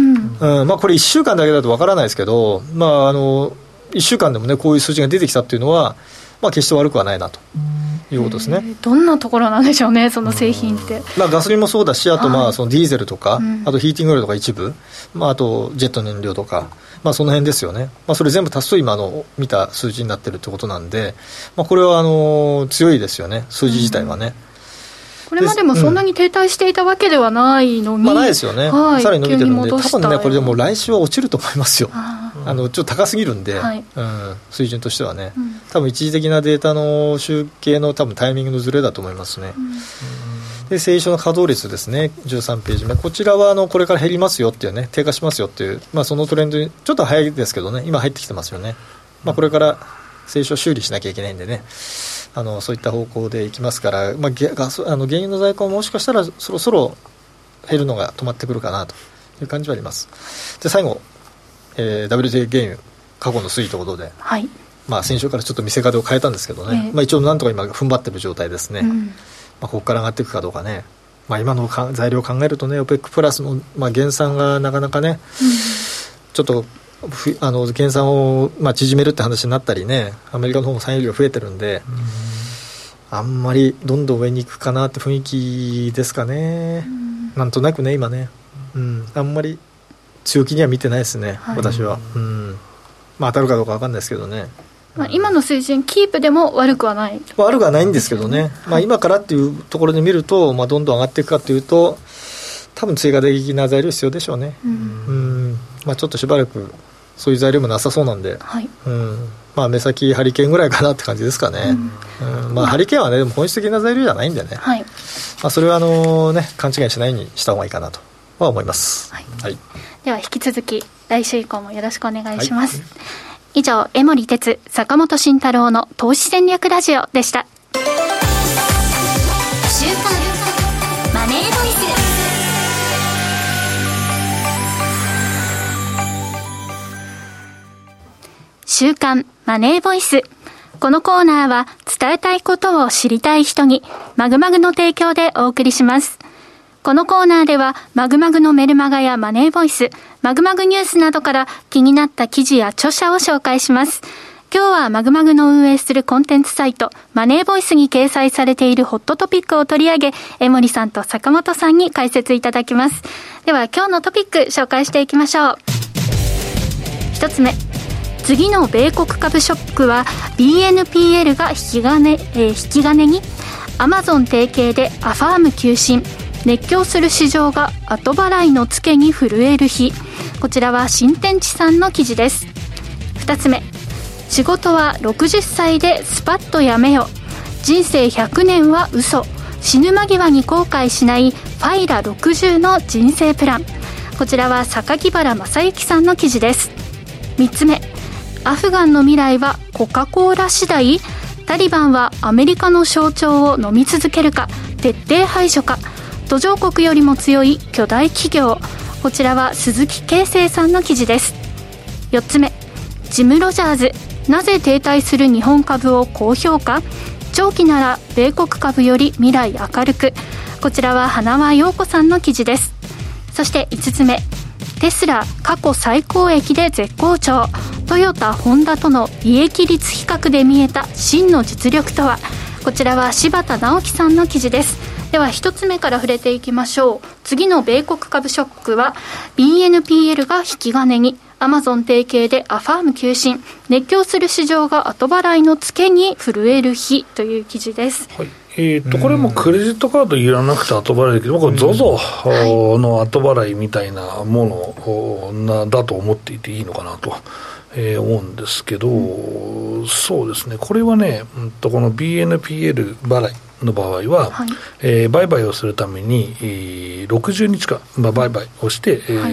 1週間だけだとわからないですけど、1週間でもねこういう数字が出てきたっていうのは、決して悪くはないなということですね。 どんなところなんでしょうね、その製品って。 ガソリンもそうだし、あとそのディーゼルとか、あとヒーティングオイルとか一部、あとジェット燃料とか、その辺ですよね、それ全部足すと今見た数字になってるってことなんで、これは強いですよね、数字自体はね。 これまでもそんなに停滞していたわけではないのに、 ないですよね、さらに伸びてるんで、多分ねこれでも来週は落ちると思いますよ、ちょっと高すぎるんで、水準としてはね、多分一時的なデータの集計の多分タイミングのズレだと思いますね、で製油所の稼働率ですね、13ページ目、こちらはこれから減りますよっていうね、低下しますよっていう、そのトレンドにちょっと早いですけどね、今入ってきてますよね、これから製油所修理しなきゃいけないんでね、そういった方向でいきますから、原油の在庫ももしかしたらそろそろ減るのが止まってくるかなという感じはあります。で最後、WTI 原油過去の推移ということで、先週からちょっと見せ方を変えたんですけどね、一応なんとか今踏ん張ってる状態ですね、ここから上がっていくかどうかね、今の材料を考えるとね OPEC プラスの、減産がなかなかね、ちょっと減産を縮めるって話になったりね、アメリカの方も産油量増えてるんで、あんまりどんどん上に行くかなって雰囲気ですかね、なんとなくね今ね、あんまり強気には見てないですね、私は、当たるかどうか分かんないですけどね、 今の水準キープでも悪くはない、 悪くはないんですけどね、今からっていうところで見ると、どんどん上がっていくかというと多分追加的な材料必要でしょうね、ちょっとしばらくそういう材料もなさそうなんで、目先ハリケーンぐらいかなって感じですかね、ハリケーンはねでも本質的な材料じゃないんでね、それは勘違いしないようにした方がいいかなとは思います、 では引き続き来週以降もよろしくお願いします、以上江守哲坂本慎太郎の投資戦略ラジオでした。 週刊マネーボイス。 週刊マネーボイス。このコーナーは伝えたいことを知りたい人にマグマグの提供でお送りします。このコーナーではマグマグのメルマガやマネーボイス、マグマグニュースなどから気になった記事や著者を紹介します。今日はマグマグの運営するコンテンツサイトマネーボイスに掲載されているホットトピックを取り上げ、江守さんと坂本さんに解説いただきます。では今日のトピック紹介していきましょう。一つ目、次の米国株ショックは BNPL が引き金に、アマゾン提携でアファーム急進、熱狂する市場が後払いのツケに震える日。こちらは新天地さんの記事です。2つ目、仕事は60歳でスパッとやめよ、人生100年は嘘、 死ぬ間際に後悔しないファイラ60の人生プラン。こちらは榊原正幸さんの記事です。3つ目、アフガンの未来はコカ・コーラ次第。タリバンはアメリカの象徴を飲み続けるか、徹底排除か。途上国よりも強い巨大企業。こちらは鈴木啓生さんの記事です。4つ目、ジム・ロジャーズ、なぜ停滞する日本株を高評価。長期なら米国株より未来明るく。こちらは花輪陽子さんの記事です。そして5つ目、テスラ過去最高益で絶好調。トヨタホンダとの利益率比較で見えた真の実力とは。こちらは柴田直樹さんの記事です。では1つ目から触れていきましょう。次の米国株ショックは BNPL が引き金に。アマゾン提携でアファーム急進。熱狂する市場が後払いのツケに震える日という記事です。 はい、これもクレジットカードいらなくて後払いだけど、僕は ZOZO の後払いみたいなものだと思っていていいのかなと思うんですけど、そうですね、これはね、この BNPL 払いの場合は、はい、売買をするために、60日間、売買をして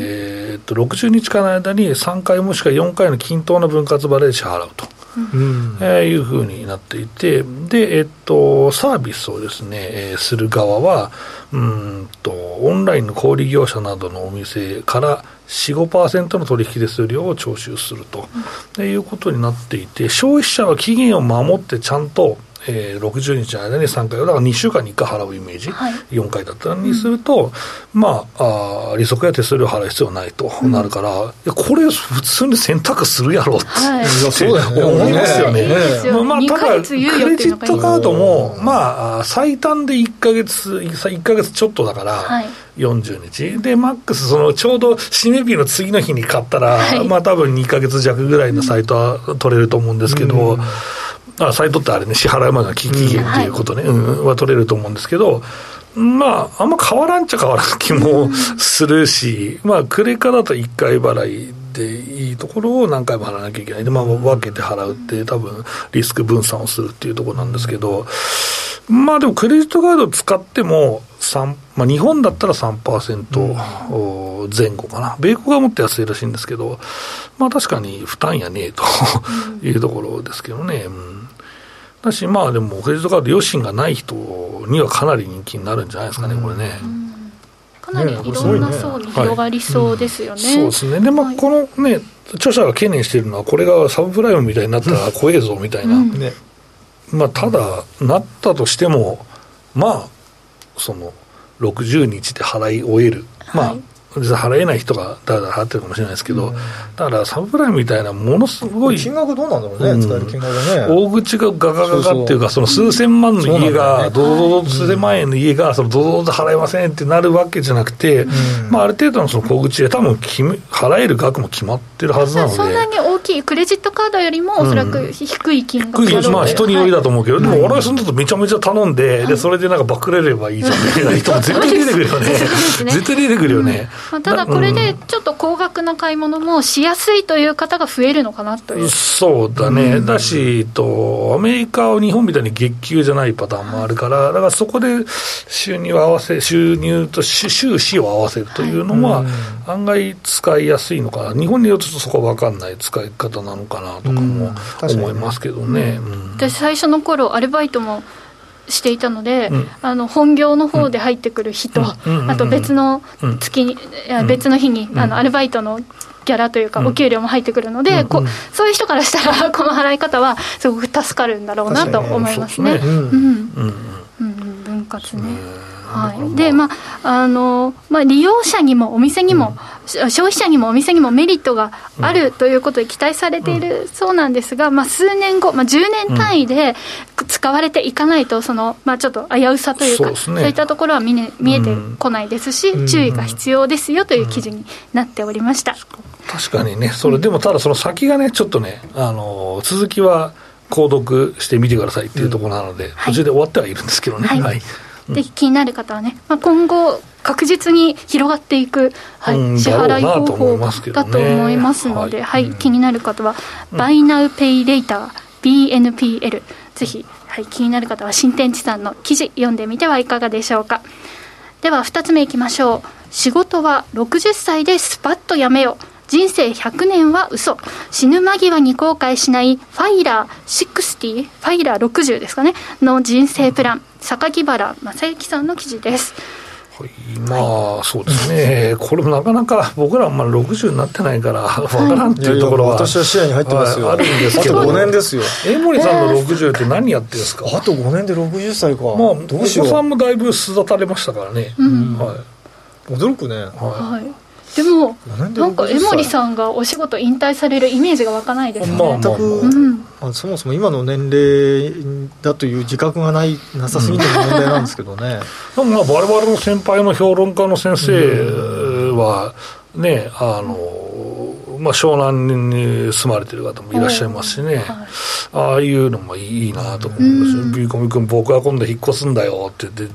、60日間の間に3回もしくは4回の均等な分割払いで支払うと、いうふうになっていて、で、サービスをですね、する側はオンラインの小売業者などのお店から 4,5% の取引手数料を徴収すると、いうことになっていて、消費者は期限を守ってちゃんと60日の間に3回を、だから2週間に1回払うイメージ、はい、4回だったらにすると、利息や手数料払う必要ないとなるから、これ普通に選択するやろって、はい、そうだよね、思いますよね。ただクレジットカードも、最短で1ヶ月ちょっとだから、はい、40日でマックスちょうど締め日の次の日に買ったら、はい、多分2ヶ月弱ぐらいのサイトは取れると思うんですけど、サイトってあれね、支払いまでの期限っていうことね、は取れると思うんですけど、あんま変わらんっちゃ変わらん気もするし、クレカだと1回払いでいいところを何回も払わなきゃいけないで、分けて払うって多分リスク分散をするっていうところなんですけど、でもクレジットカードを使っても日本だったら 3% 前後かな、米国はもっと安いらしいんですけど、確かに負担やねえというところですけどね。だしでもクレジットカード余震がない人にはかなり人気になるんじゃないですかね、これね。 かなりいろんな層に広がりそうですよね。 そうですね。でこのね、著者が懸念しているのは、これがサブプライムみたいになったら怖えぞみたいな、ただなったとしても60日で払い終える、払えない人がだらだら払ってるかもしれないですけど、だからサブプライムみたいなものすごい金額どうなんだろうね、使える金額がね、 大口がガガガガっていうか、数千万の家が数千万円の家がドドドと払えませんってなるわけじゃなくて、ある程度の小口で多分払える額も決まってるはずなので、 そんなに大きいクレジットカードよりもおそらく低い金額だろう、 人によりだと思うけど、でも俺そのとめちゃめちゃ頼んで、でそれでバクれればいいじゃんみたいな人も絶対出てくるよね。絶対出てくるよね。 ただこれでちょっと高額な買い物もしやすいという方が増えるのかなという。 そうだね、だしアメリカは日本みたいに月給じゃないパターンもあるから、だからそこで収入と収支を合わせるというのは案外使いやすいのかな。日本によるとそこは分かんない使い方なのかなとかも思いますけどね。 私最初の頃アルバイトもしていたので、本業の方で入ってくる日と、あと別の月に、別の日にアルバイトのギャラというかお給料も入ってくるので、そういう人からしたらこの払い方はすごく助かるんだろうなと思いますね。分割ね。で利用者にもお店にも、消費者にもお店にもメリットがあるということで期待されているそうなんですが、数年後、10年単位で使われていかないとちょっと危うさというか、そういったところは見えてこないですし、注意が必要ですよという記事になっておりました。 確かにね、でもただその先がね、ちょっとね、続きは購読してみてくださいっていうところなので、途中で終わってはいるんですけどね。 で気になる方はね、今後確実に広がっていく、支払い方法だと思いますので、気になる方は、バイナウペイレイター BNPL ぜひはい、気になる方は新天地さんの記事読んでみてはいかがでしょうか。では2つ目いきましょう。仕事は60歳でスパッとやめよ。人生100年は嘘。死ぬ間際に後悔しないファイラー60、ファイラー60ですかねの人生プラン、榊原正幸さんの記事です。 はい、まあそうですね、これもなかなか僕らはまだ60になってないから分からんっていうところは、 私は視野に入ってますよ。 あるんですけど、 あと5年ですよ。 江森さんの60って何やってるんですか。 あと5年で60歳か。 まあ、 どうしよう。 お子さんもだいぶ育たれましたからね、はい、 驚くね。 はい、でもなんか江森さんがお仕事引退されるイメージが湧かないですね。 全く、そもそも今の年齢だという自覚がなさすぎる問題なんですけどね。 でもまあ我々の先輩の評論家の先生はね、まあ、湘南に住まれてる方もいらっしゃいますしね、はい、ああいうのもいいなと思います。ビーコミ君僕は今度引っ越すんだよって言って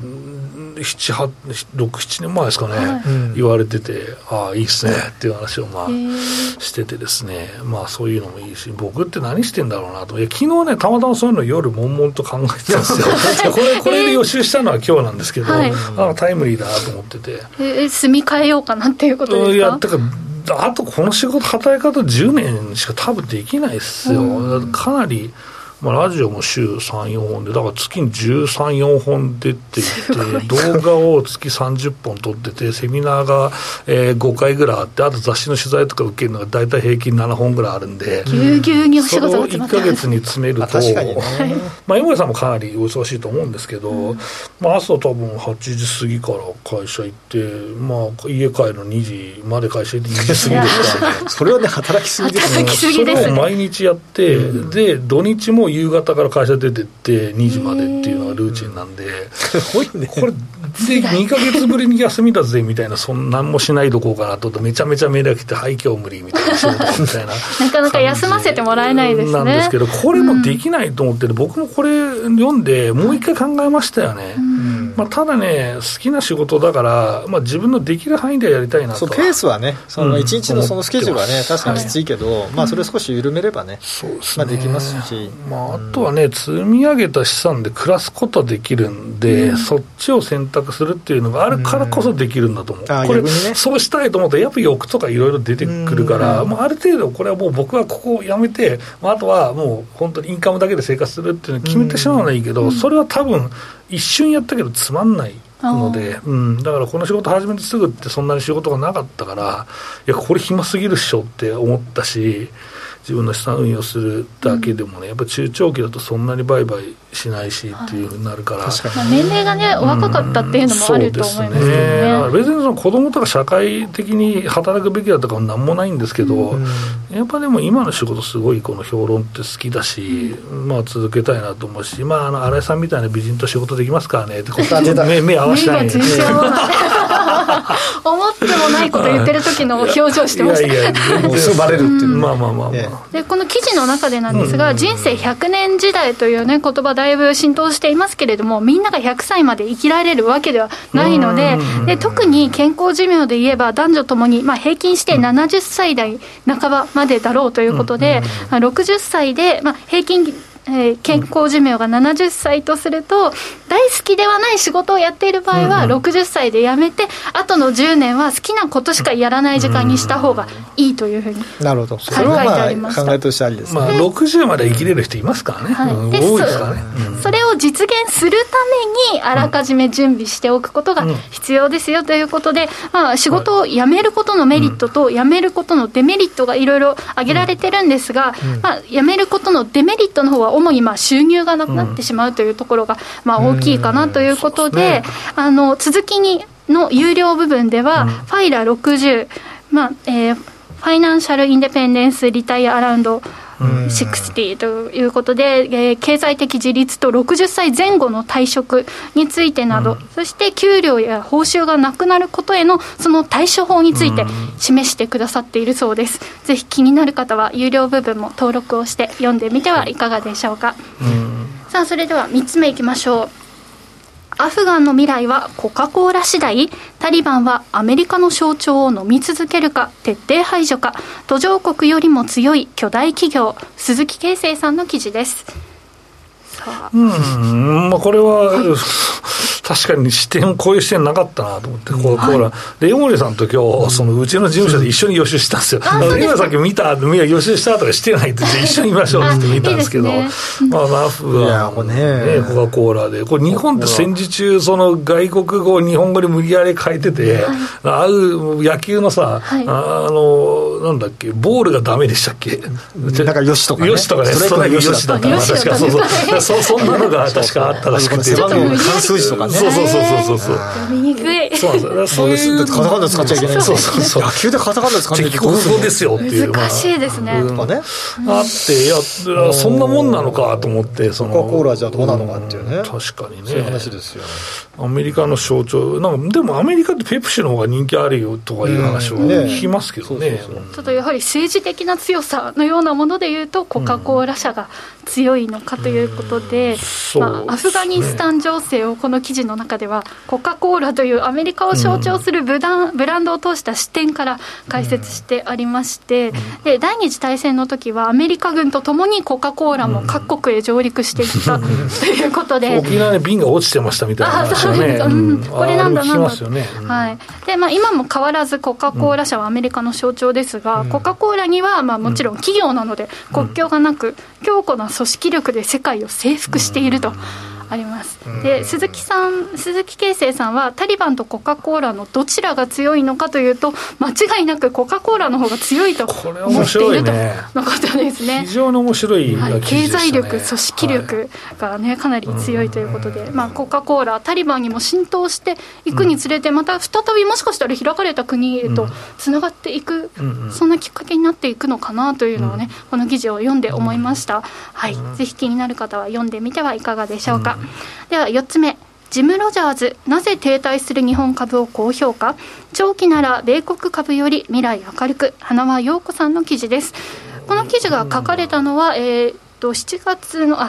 6、7年前ですかね、はい、言われてて、ああいいっすねっていう話をまあしててですね、まあそういうのもいいし、僕って何してんだろうなと。昨日ねたまたまそういうの夜悶々と考えてたんですよこれで予習したのは今日なんですけど、はい、タイムリーだなと思ってて、 住み替えようかなっていうことですか。 いやだからあとこの仕事働き方10年しか多分できないですよ、かなり。まあ、ラジオも週 3,4 本でだから月に13、4本出ていて動画を月30本撮っててセミナーが、5回ぐらいあって、あと雑誌の取材とか受けるのが大体平均7本ぐらいあるんで、 ぎゅうぎゅうにお仕事が詰まってそれを1ヶ月に詰めると、 確かにね、 まあ、江森さんもかなりお忙しいと思うんですけど、まあ、朝多分8時過ぎから会社行って、まあ、家帰るの2時まで会社行って2時過ぎですからねそれはね働きすぎですね。 働きすぎですね。 それを毎日やって、で土日も夕方から会社出てって2時までっていうのがルーチンなんで、 すごいね。 これで2ヶ月ぶりに休みだぜみたいな、そんなんもしないどこうかなとめちゃめちゃメールが来て、はい今日無理みたいな仕事みたいななかなか休ませてもらえないですね。 なんですけど、これもできないと思ってて、僕もこれ読んでもう一回考えましたよね。まあ、ただね好きな仕事だから、まあ、自分のできる範囲でやりたいなと。 そうペースはね、その1日のそのスケジュールはね、確かにきついけど、まあ、それを少し緩めればね、 そうですね、 まあ、できますし、 まあ、あとはね積み上げた資産で暮らすことはできるんで、そっちを選択するっていうのがあるからこそできるんだと思う。これ、ね、そうしたいと思ったらやっぱり欲とかいろいろ出てくるから、まあ、ある程度これはもう僕はここをやめて、まあ、あとはもう本当にインカムだけで生活するっていうのを決めてしまうのはいいけど、それは多分一瞬やったけどつまんないので、だからこの仕事始めてすぐってそんなに仕事がなかったから、いやこれ暇すぎるっしょって思ったし、自分の資産運用するだけでもね、やっぱ中長期だとそんなに売買しないしっていうふうになるから、 まあ、年齢がねお若かったっていうのもあると思いますけどね。 別にその子供とか社会的に働くべきだとかもなんもないんですけど、やっぱでも今の仕事すごいこの評論って好きだし、まあ続けたいなと思うし、まあ新井さんみたいな美人と仕事できますからねって目合わせない思ってもないこと言ってる時の表情してました。 いやもうすぐバレるっていう、 まあまあまあまあ、 でこの記事の中でなんですが、人生100年時代という、ね、言葉だいぶ浸透していますけれども、みんなが100歳まで生きられるわけではないので、特に健康寿命で言えば男女ともに、まあ、平均して70歳代半ばまでだろうということで、60歳で、まあ、平均健康寿命が70歳とすると、大好きではない仕事をやっている場合は60歳で辞めて、あとの10年は好きなことしかやらない時間にした方がいいというふうになるほど、それはまあ考えとしてありですね。 まあ、60まで生きれる人いますからね、多いですからね。 それを実現するためにあらかじめ準備しておくことが必要ですよということで、まあ、仕事を辞めることのメリットと辞めることのデメリットがいろいろ挙げられてるんですが、まあ、辞めることのデメリットの方は主にまあ収入がなくなってしまうというところがまあ大きいかなということで、続きの有料部分では、ファイラ60、まあファイナンシャルインデペンデンスリタイアアラウンド60ということで、経済的自立と60歳前後の退職についてなど、そして給料や報酬がなくなることへのその対処法について示してくださっているそうです。ぜひ気になる方は有料部分も登録をして読んでみてはいかがでしょうか。さあそれでは3つ目いきましょう。アフガンの未来はコカ・コーラ次第、タリバンはアメリカの象徴を飲み続けるか、徹底排除か、途上国よりも強い巨大企業、鈴木啓生さんの記事です。さは。 まあ、これは、確かにこういう視点なかったなと思って、コカ・コーラ。で、江森さんと今日、うちの事務所で一緒に予習したんですよ。今さっき予習したとかしてないって言って、一緒に見ましょうって見たんですけど、まあ、ナフは、コカ・コーラで、これ日本って戦時中、外国語を日本語に無理やり変えてて、野球のさ、なんだっけ、ボールがダメでしたっけ？ なんかよしとかね。 よしとかね。ストライクよしだったか確かそんなのが確かあったらしくて。 関数字とかね。 そう。 読みにくい。 そういう。 カタカナ使っちゃいけない。そう。野球でカタカナ使っちゃいけない。 敵国語ですよっていう。 難しいですね。 あって、いや、そんなもんなのかと思って、 コカ・コーラじゃどうなのかっていうね。 確かにね。 そういう話ですよね。 アメリカの象徴、でもアメリカってペプシの方が人気あるよとかいう話を聞きますけどね。 ちょっとやはり政治的な強さのようなものでいうと、コカ・コーラ社が強いのかということで、アフガニスタン情勢をこの記事の中では、コカ・コーラというアメリカを象徴するブランドを通した視点から解説してありまして、で第二次大戦の時はアメリカ軍とともにコカ・コーラも各国へ上陸していったということで、 沖縄に瓶が落ちてましたみたいな話をね、 これなんだなんだ、 はい。 で今も変わらずコカ・コーラ社はアメリカの象徴ですが、コカ・コーラにはもちろん企業なので国境がなく、強固な組織力で世界を征服しているとあります。で鈴木啓生さんはタリバンとコカ・コーラのどちらが強いのかというと、間違いなくコカ・コーラの方が強いと思っているとのことですね。 非常に面白い、 経済力、組織力が、ね、かなり強いということで、コカ・コーラタリバンにも浸透していくにつれて、また再びもしかしたら開かれた国へとつながっていく、そんなきっかけになっていくのかなというのをね、この記事を読んで思いました。はい、ぜひ気になる方は読んでみてはいかがでしょうか。では4つ目、ジム・ロジャーズ、なぜ停滞する日本株を高評価、長期なら米国株より未来明るく、花輪陽子さんの記事です。この記事が書かれたのは、8月の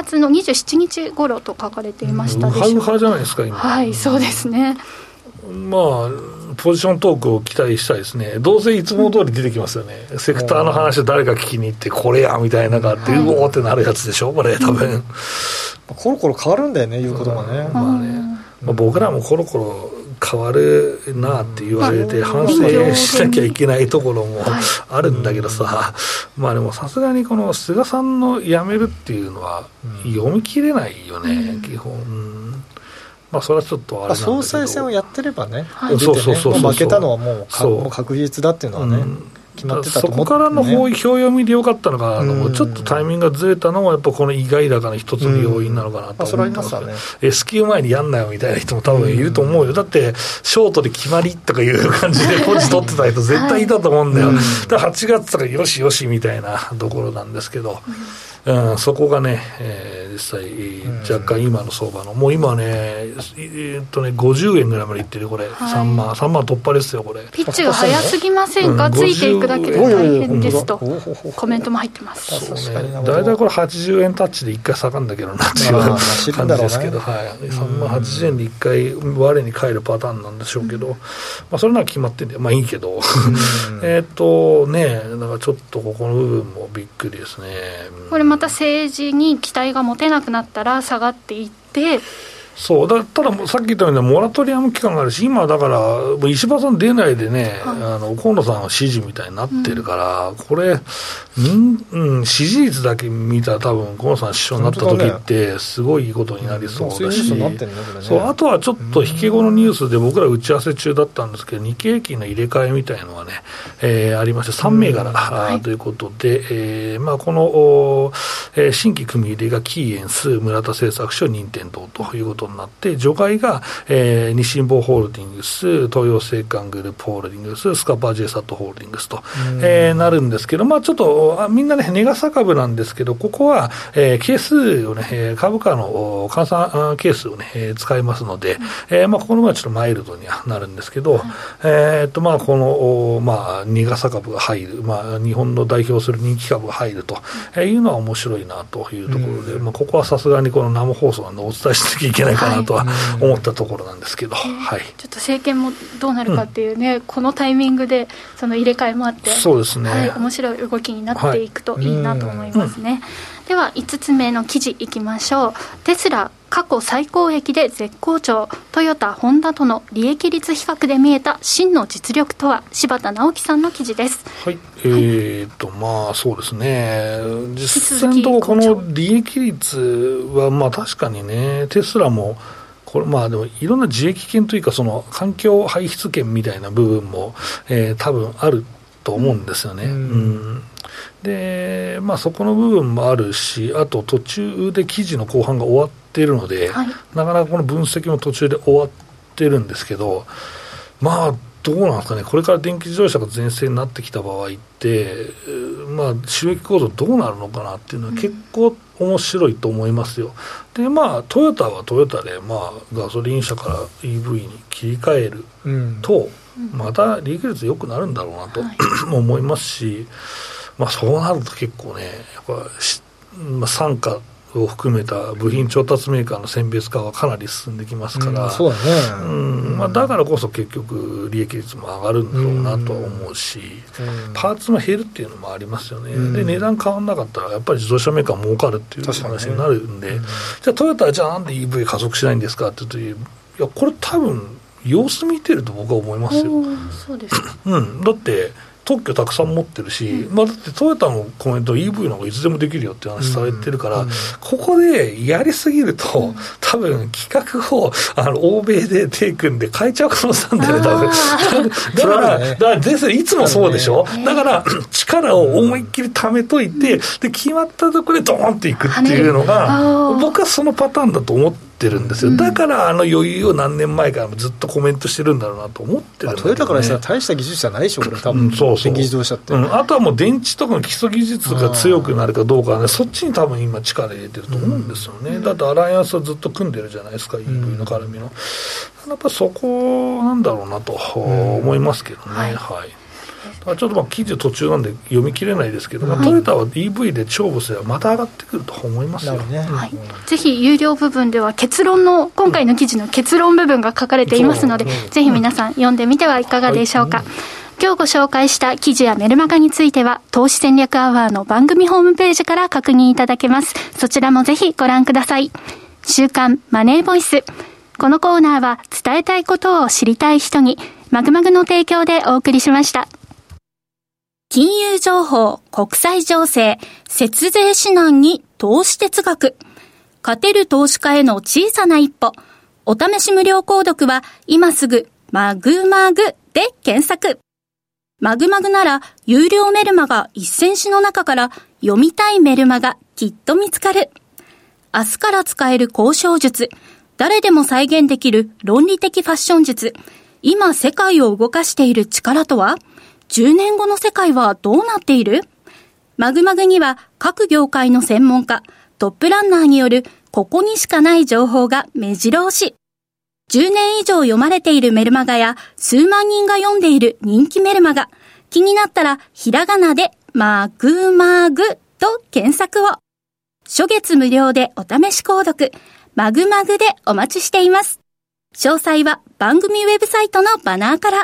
27日頃と書かれていましたでしょうか。 ウハウハじゃないですか今。 はい、そうですね。 ポジショントークを期待したいですね。どうせいつも通り出てきますよね。セクターの話を誰か聞きに行ってこれやみたいなのがあって、うおーってなるやつでしょこれ多分。 コロコロ変わるんだよね、言うことがね。 僕らもコロコロ変わるなって言われて反省しなきゃいけないところもあるんだけどさ、でもさすがにこの菅さんの辞めるっていうのは読み切れないよね、基本。それはちょっとあれなんだけど、 総裁選をやってればね、負けたのはもう確実だっていうのはね、決まってたと思って、ね、 そこからの表読みでよかったのかちょっとタイミングがずれたのもやっぱこの意外高の一つの要因なのかなと思ったんですけど、S q 前にやんなよみたいな人も多分いると思うよ。だってショートで決まりとかいう感じでポジ取ってた人絶対いたと思うんだよ。だから8月とかよしよしみたいなところなんですけど、そこがね、実際若干今の相場のもう今はね、50円ぐらいまでいってるこれ、3万突破ですよこれ。 ピッチが早すぎませんか、ついていくだけで大変ですとコメントも入ってます。 だいたいこれ80円タッチで1回下がるんだけどなっていう感じですけど、3万80円で1回我に返るパターンなんでしょうけど、それなら決まってんでいいけどだからちょっとここの部分もびっくりですね。 これまた政治に期待が持てなくなったら下がっていって、 そうだたださっき言ったようにモラトリアム期間があるし、今だから石破さん出ないでね、河野さんの支持みたいになってるから、これ支持率だけ見たら多分河野さん首相になった時ってすごいいいことになりそうだし、あとはちょっと引け後のニュースで僕ら打ち合わせ中だったんですけど、日経平均の入れ替えみたいのがね、ありまして3銘柄ということで、この、新規組入れがキーエンス村田製作所任天堂ということになって、除外が、日清坊ホールディングス、東洋製缶グループホールディングス、スカパー J サットホールディングスと、なるんですけど、ちょっとみんなね値傘株なんですけど、ここは、係数をね、株価の換算係数をね、使いますので、ここの場合はちょっとマイルドにはなるんですけど、この値傘株が入る、日本の代表する人気株が入るというのは面白いなというところで、ここはさすがにこの生放送でお伝えしなきゃいけないかなとは思ったところなんですけど、ちょっと政権もどうなるかっていうね、このタイミングでその入れ替えもあって、 そうですね、 面白い動きになっていくといいなと思いますね。 では5つ目の記事いきましょう。テスラ過去最高益で絶好調、トヨタホンダとの利益率比較で見えた真の実力とは。柴田直樹さんの記事です。 はい、まあそうですね、実際のところこの利益率はまあ確かにね、テスラもこれまあでもいろんな自益権というかその環境排出権みたいな部分も、多分あると思うんですよね。でまあそこの部分もあるし、あと途中で記事の後半が終わっているので、なかなかこの分析も途中で終わってるんですけど、まあどうなんですかね、これから電気自動車が全盛になってきた場合って、まあ、収益構造どうなるのかなっていうのは結構面白いと思いますよ。でまあトヨタはトヨタで、まあ、ガソリン車から EV に切り替えると、また利益率良くなるんだろうなと、思いますし、まあ、そうなると結構ねやっぱ、傘下を含めた部品調達メーカーの選別化はかなり進んできますから、 そうだね、 まあ、だからこそ結局利益率も上がるんだろうなとは思うし、パーツも減るっていうのもありますよね。で値段変わらなかったらやっぱり自動車メーカー儲かるっていう話になるんで、じゃあトヨタはじゃあなんで EV 加速しないんですかって言うと、いやこれ多分様子見てると僕は思いますよ。 そうですか。 だって特許たくさん持ってるし、まあ、だってトヨタのコメント EV の方がいつでもできるよって話されてるから、ここでやりすぎると、多分企画を欧米で手組んで変えちゃう可能性なんだよね、多分。だからですいつもそうでしょ、だから力を思いっきり貯めといて、で決まったところでドーンっていくっていうのが、僕はそのパターンだと思ってるんですよ。だから余裕を何年前からずっとコメントしてるんだろうなと思ってるんだよね。 トヨタからしたら大した技術じゃないでしょこれ多分、 そう電気自動車って、 あとはもう電池とかの基礎技術が強くなるかどうかはね、そっちに多分今力入れてると思うんですよね。だってアライアンスはずっと組んでるじゃないですか、EV の絡みの。やっぱそこなんだろうなと思いますけどね。ちょっとまあ記事途中なんで読み切れないですけど、トヨタは EV で勝負すればまた上がってくると思いますよ、 ぜひ有料部分では結論の今回の記事の結論部分が書かれていますので、ぜひ皆さん読んでみてはいかがでしょうか。今日ご紹介した記事やメルマガについては投資戦略アワーの番組ホームページから確認いただけます。そちらもぜひご覧ください。週刊マネーボイス、このコーナーは伝えたいことを知りたい人にマグマグの提供でお送りしました。金融情報、国際情勢、節税指南に投資哲学。勝てる投資家への小さな一歩。お試し無料購読は今すぐマグマグで検索。マグマグなら有料メルマガ1000紙の中から読みたいメルマガきっと見つかる。明日から使える交渉術。誰でも再現できる論理的ファッション術。今世界を動かしている力とは？10年後の世界はどうなっている？マグマグには各業界の専門家、トップランナーによるここにしかない情報が目白押し。10年以上読まれているメルマガや数万人が読んでいる人気メルマガ。気になったらひらがなでマグマグと検索を。初月無料でお試し購読、マグマグでお待ちしています。詳細は番組ウェブサイトのバナーから。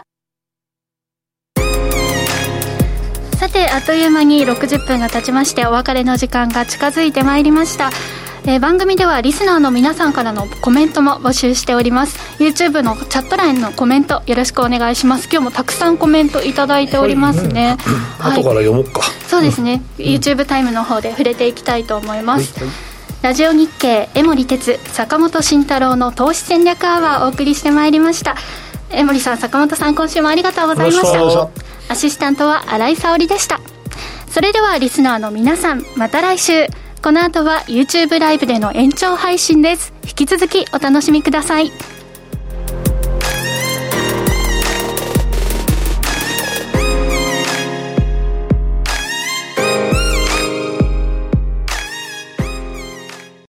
さて、あっという間に60分が経ちましてお別れの時間が近づいてまいりました。番組ではリスナーの皆さんからのコメントも募集しております。 YouTube のチャット欄のコメントよろしくお願いします。今日もたくさんコメントいただいておりますね、 後から読もうか。 そうですね、YouTube タイムの方で触れていきたいと思います。ラジオ日経江守哲坂本慎太郎の投資戦略アワーをお送りしてまいりました。江守さん、坂本さん、今週もありがとうございました。アシスタントは新井沙織でした。それではリスナーの皆さん、また来週。この後は YouTube ライブでの延長配信です。引き続きお楽しみください。